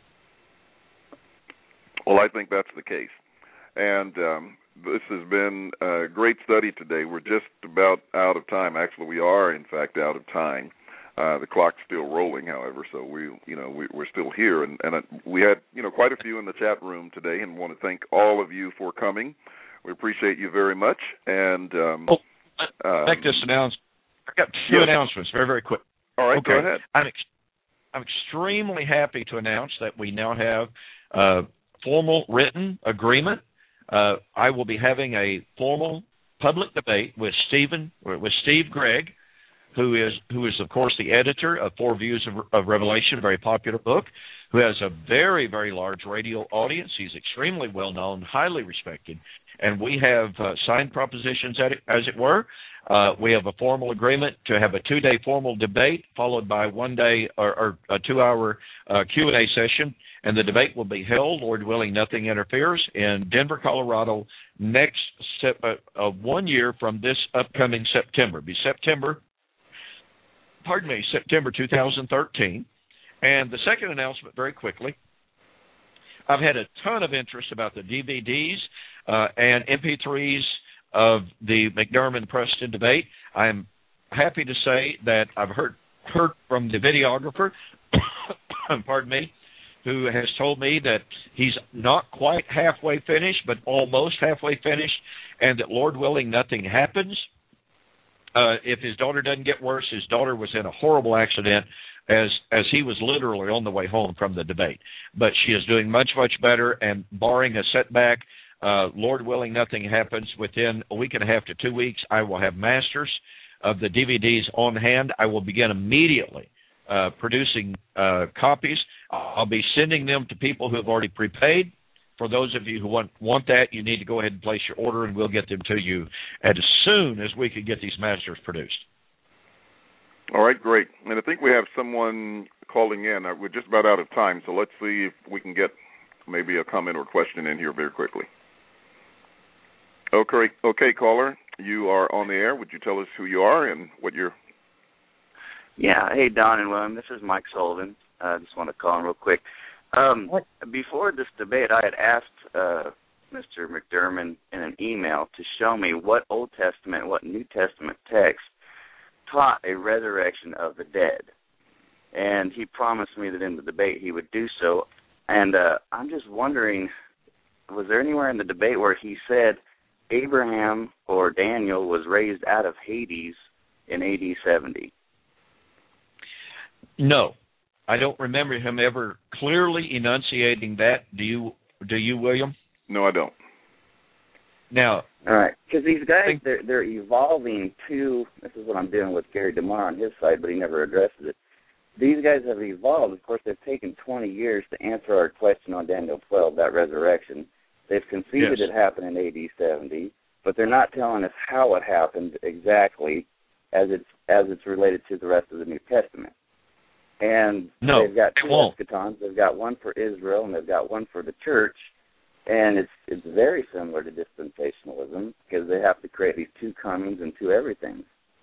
S2: Well, I think that's the case. And this has been a great study today. We're just about out of time. Actually, we are, in fact, out of time. The clock's still rolling, however, so we're still here, and we had quite a few in the chat room today, and want to thank all of you for coming. We appreciate you very much. And
S3: make this announcement. I got 2 announcements, very, very quick.
S2: All right,
S3: okay.
S2: Go ahead.
S3: I'm extremely happy to announce that we now have a formal written agreement. I will be having a formal public debate with Steve Gregg, who is of course the editor of 4 Views of Revelation, a very popular book, who has a very, very large radio audience. He's extremely well known, highly respected, and we have signed propositions as it were. We have a formal agreement to have a 2-day formal debate followed by 1-day or a 2-hour Q&A session, and the debate will be held, Lord willing, nothing interferes, in Denver, Colorado, next 1 year from this upcoming September. It'll be September September 2013. And the second announcement, very quickly, I've had a ton of interest about the DVDs and MP3s of the McDermott-Preston debate. I'm happy to say that I've heard from the videographer, pardon me, who has told me that he's not quite halfway finished, but almost halfway finished, and that, Lord willing, nothing happens. If his daughter doesn't get worse, his daughter was in a horrible accident as he was literally on the way home from the debate. But she is doing much, much better, and barring a setback, Lord willing, nothing happens. Within a week and a half to 2 weeks, I will have masters of the DVDs on hand. I will begin immediately producing copies. I'll be sending them to people who have already prepaid. For those of you who want that, you need to go ahead and place your order, and we'll get them to you as soon as we can get these masters produced.
S2: All right, great. And I think we have someone calling in. We're just about out of time, so let's see if we can get maybe a comment or question in here very quickly. Okay, caller, you are on the air. Would you tell us who you are and what you're...
S5: Yeah, hey, Don and William, this is Mike Sullivan. I just want to call in real quick. Before this debate, I had asked Mr. McDermott in an email to show me what Old Testament, what New Testament text taught a resurrection of the dead. And he promised me that in the debate he would do so. And I'm just wondering, was there anywhere in the debate where he said Abraham or Daniel was raised out of Hades in AD 70?
S3: No. I don't remember him ever clearly enunciating that. Do you, William?
S2: No, I don't.
S3: Now,
S5: all right, because these guys, they're evolving to, this is what I'm dealing with Gary DeMar on his side, but he never addresses it. These guys have evolved. Of course, they've taken 20 years to answer our question on Daniel 12, that resurrection. They've conceded it happened in AD 70, but they're not telling us how it happened exactly as it's related to the rest of the New Testament. And they've got two eschatons. They've got one for Israel and they've got one for the church. And it's very similar to dispensationalism because they have to create these two comings and two everythings.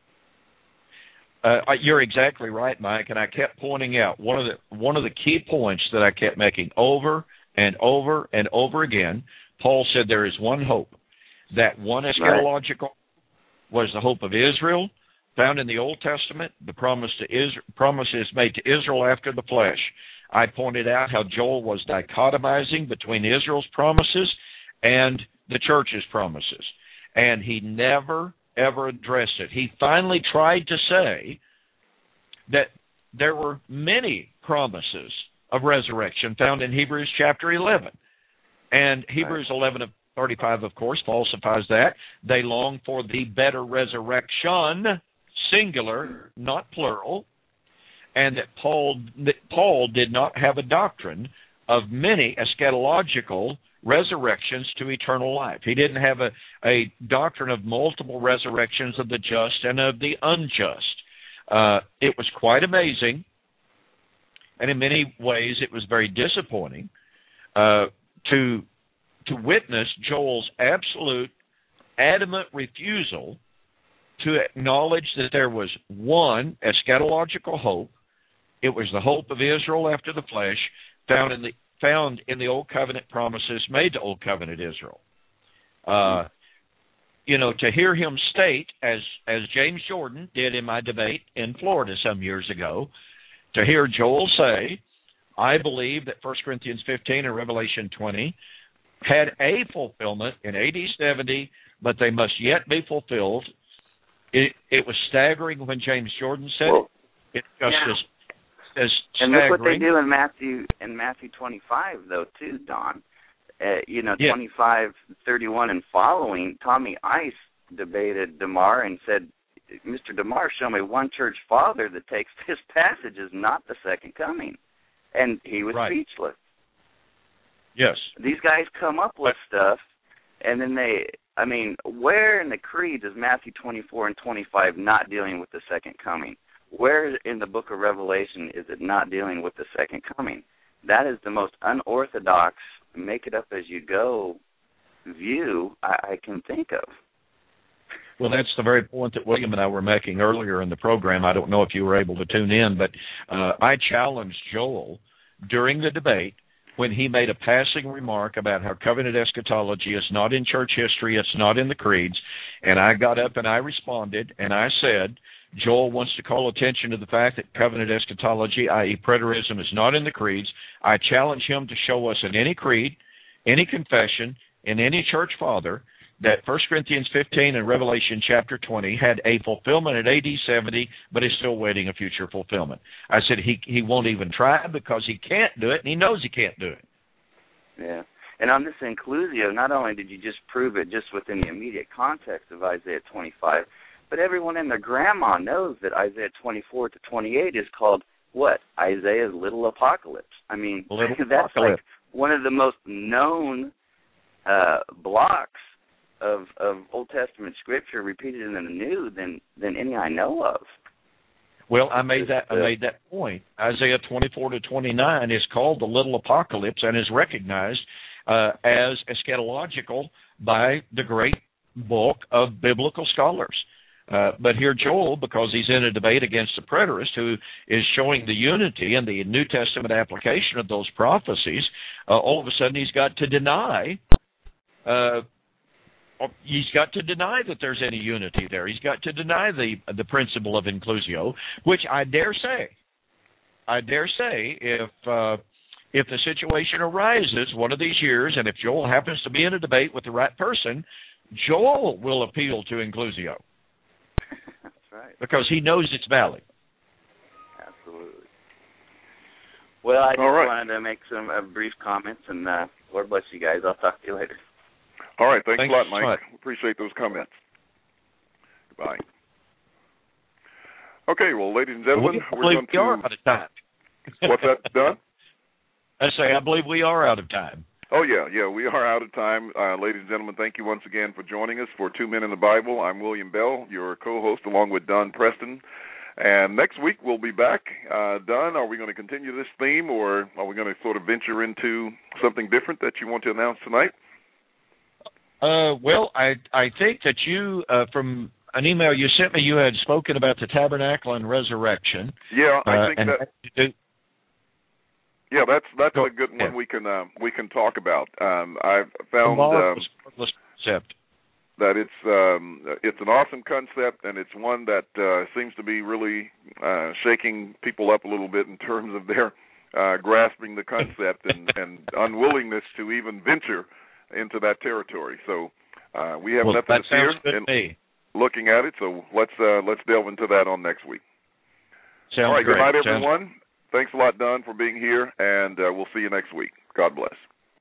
S3: You're exactly right, Mike. And I kept pointing out one of the key points that I kept making over and over and over again. Paul said there is one hope. That one eschatological was the hope of Israel. Found in the Old Testament, the promise is made to Israel after the flesh. I pointed out how Joel was dichotomizing between Israel's promises and the church's promises. And he never, ever addressed it. He finally tried to say that there were many promises of resurrection found in Hebrews chapter 11. And Hebrews 11:35, of course, falsifies that. They long for the better resurrection, singular, not plural, and that Paul did not have a doctrine of many eschatological resurrections to eternal life. He didn't have a doctrine of multiple resurrections of the just and of the unjust. It was quite amazing, and in many ways it was very disappointing to witness Joel's absolute, adamant refusal to acknowledge that there was one eschatological hope. It was the hope of Israel after the flesh, found in the Old Covenant promises made to Old Covenant Israel. To hear him state, as James Jordan did in my debate in Florida some years ago, to hear Joel say, I believe that 1 Corinthians 15 and Revelation 20 had a fulfillment in AD 70, but they must yet be fulfilled. It was staggering when James Jordan said it. It's just as
S5: and
S3: staggering.
S5: Look what they do in Matthew 25, though, too, Don. 25:31 and following, Tommy Ice debated DeMar and said, Mr. DeMar, show me one church father that takes this passage as not the second coming. And he was speechless.
S3: Yes.
S5: These guys come up with stuff, and then where in the creed is Matthew 24 and 25 not dealing with the second coming? Where in the book of Revelation is it not dealing with the second coming? That is the most
S3: Well, that's the very point that William and I were making earlier in the program. I don't know if you were able to tune in, but I challenged Joel during the debate when he made a passing remark about how covenant eschatology is not in church history, it's not in the creeds, and I got up and I responded, and I said, Joel wants to call attention to the fact that covenant eschatology, i.e. preterism, is not in the creeds. I challenge him to show us in any creed, any confession, in any church father, that 1 Corinthians 15 and Revelation chapter 20 had a fulfillment at AD 70, but is still waiting a future fulfillment. I said he won't even try because he can't do it, and he knows he can't do it.
S5: Yeah. And on this inclusio, not only did you just prove it just within the immediate context of Isaiah 25, but everyone and their grandma knows that Isaiah 24 to 28 is called what? Isaiah's little apocalypse. I mean, that's like one of the most known blocks of Old Testament scripture repeated in the New than any I know of.
S3: Well, I made that point. Isaiah 24 to 29 is called the little apocalypse and is recognized as eschatological by the great bulk of biblical scholars. But here Joel, because he's in a debate against a preterist who is showing the unity and the New Testament application of those prophecies, all of a sudden he's got to deny that there's any unity there. He's got to deny the principle of inclusio, which I dare say, if the situation arises one of these years, and if Joel happens to be in a debate with the right person, Joel will appeal to inclusio.
S5: That's right.
S3: Because he knows it's valid.
S5: Absolutely. Well, I just wanted to make some brief comments, and Lord bless you guys. I'll talk to you later.
S2: All right. Thanks a lot, Mike. Appreciate those comments. Goodbye. Okay, well, ladies and gentlemen, we're going to...
S3: We are out of time.
S2: What's that, Don?
S3: I believe we are out of time.
S2: Oh, yeah, we are out of time. Ladies and gentlemen, thank you once again for joining us for 2 Men in the Bible. I'm William Bell, your co-host, along with Don Preston. And next week we'll be back. Don, are we going to continue this theme, or are we going to sort of venture into something different that you want to announce tonight?
S3: Well, I think that you, from an email you sent me, you had spoken about the tabernacle and resurrection.
S2: Yeah, I think that... Yeah, that's a good one we can talk about. I've found that it's an awesome concept, and it's one that seems to be really shaking people up a little bit in terms of their grasping the concept and unwillingness to even venture into that territory. So we have nothing to fear in looking at it. So let's delve into that on next week.
S3: Sounds
S2: all right,
S3: great.
S2: Good night, everyone. Thanks a lot, Don, for being here, and we'll see you next week. God bless.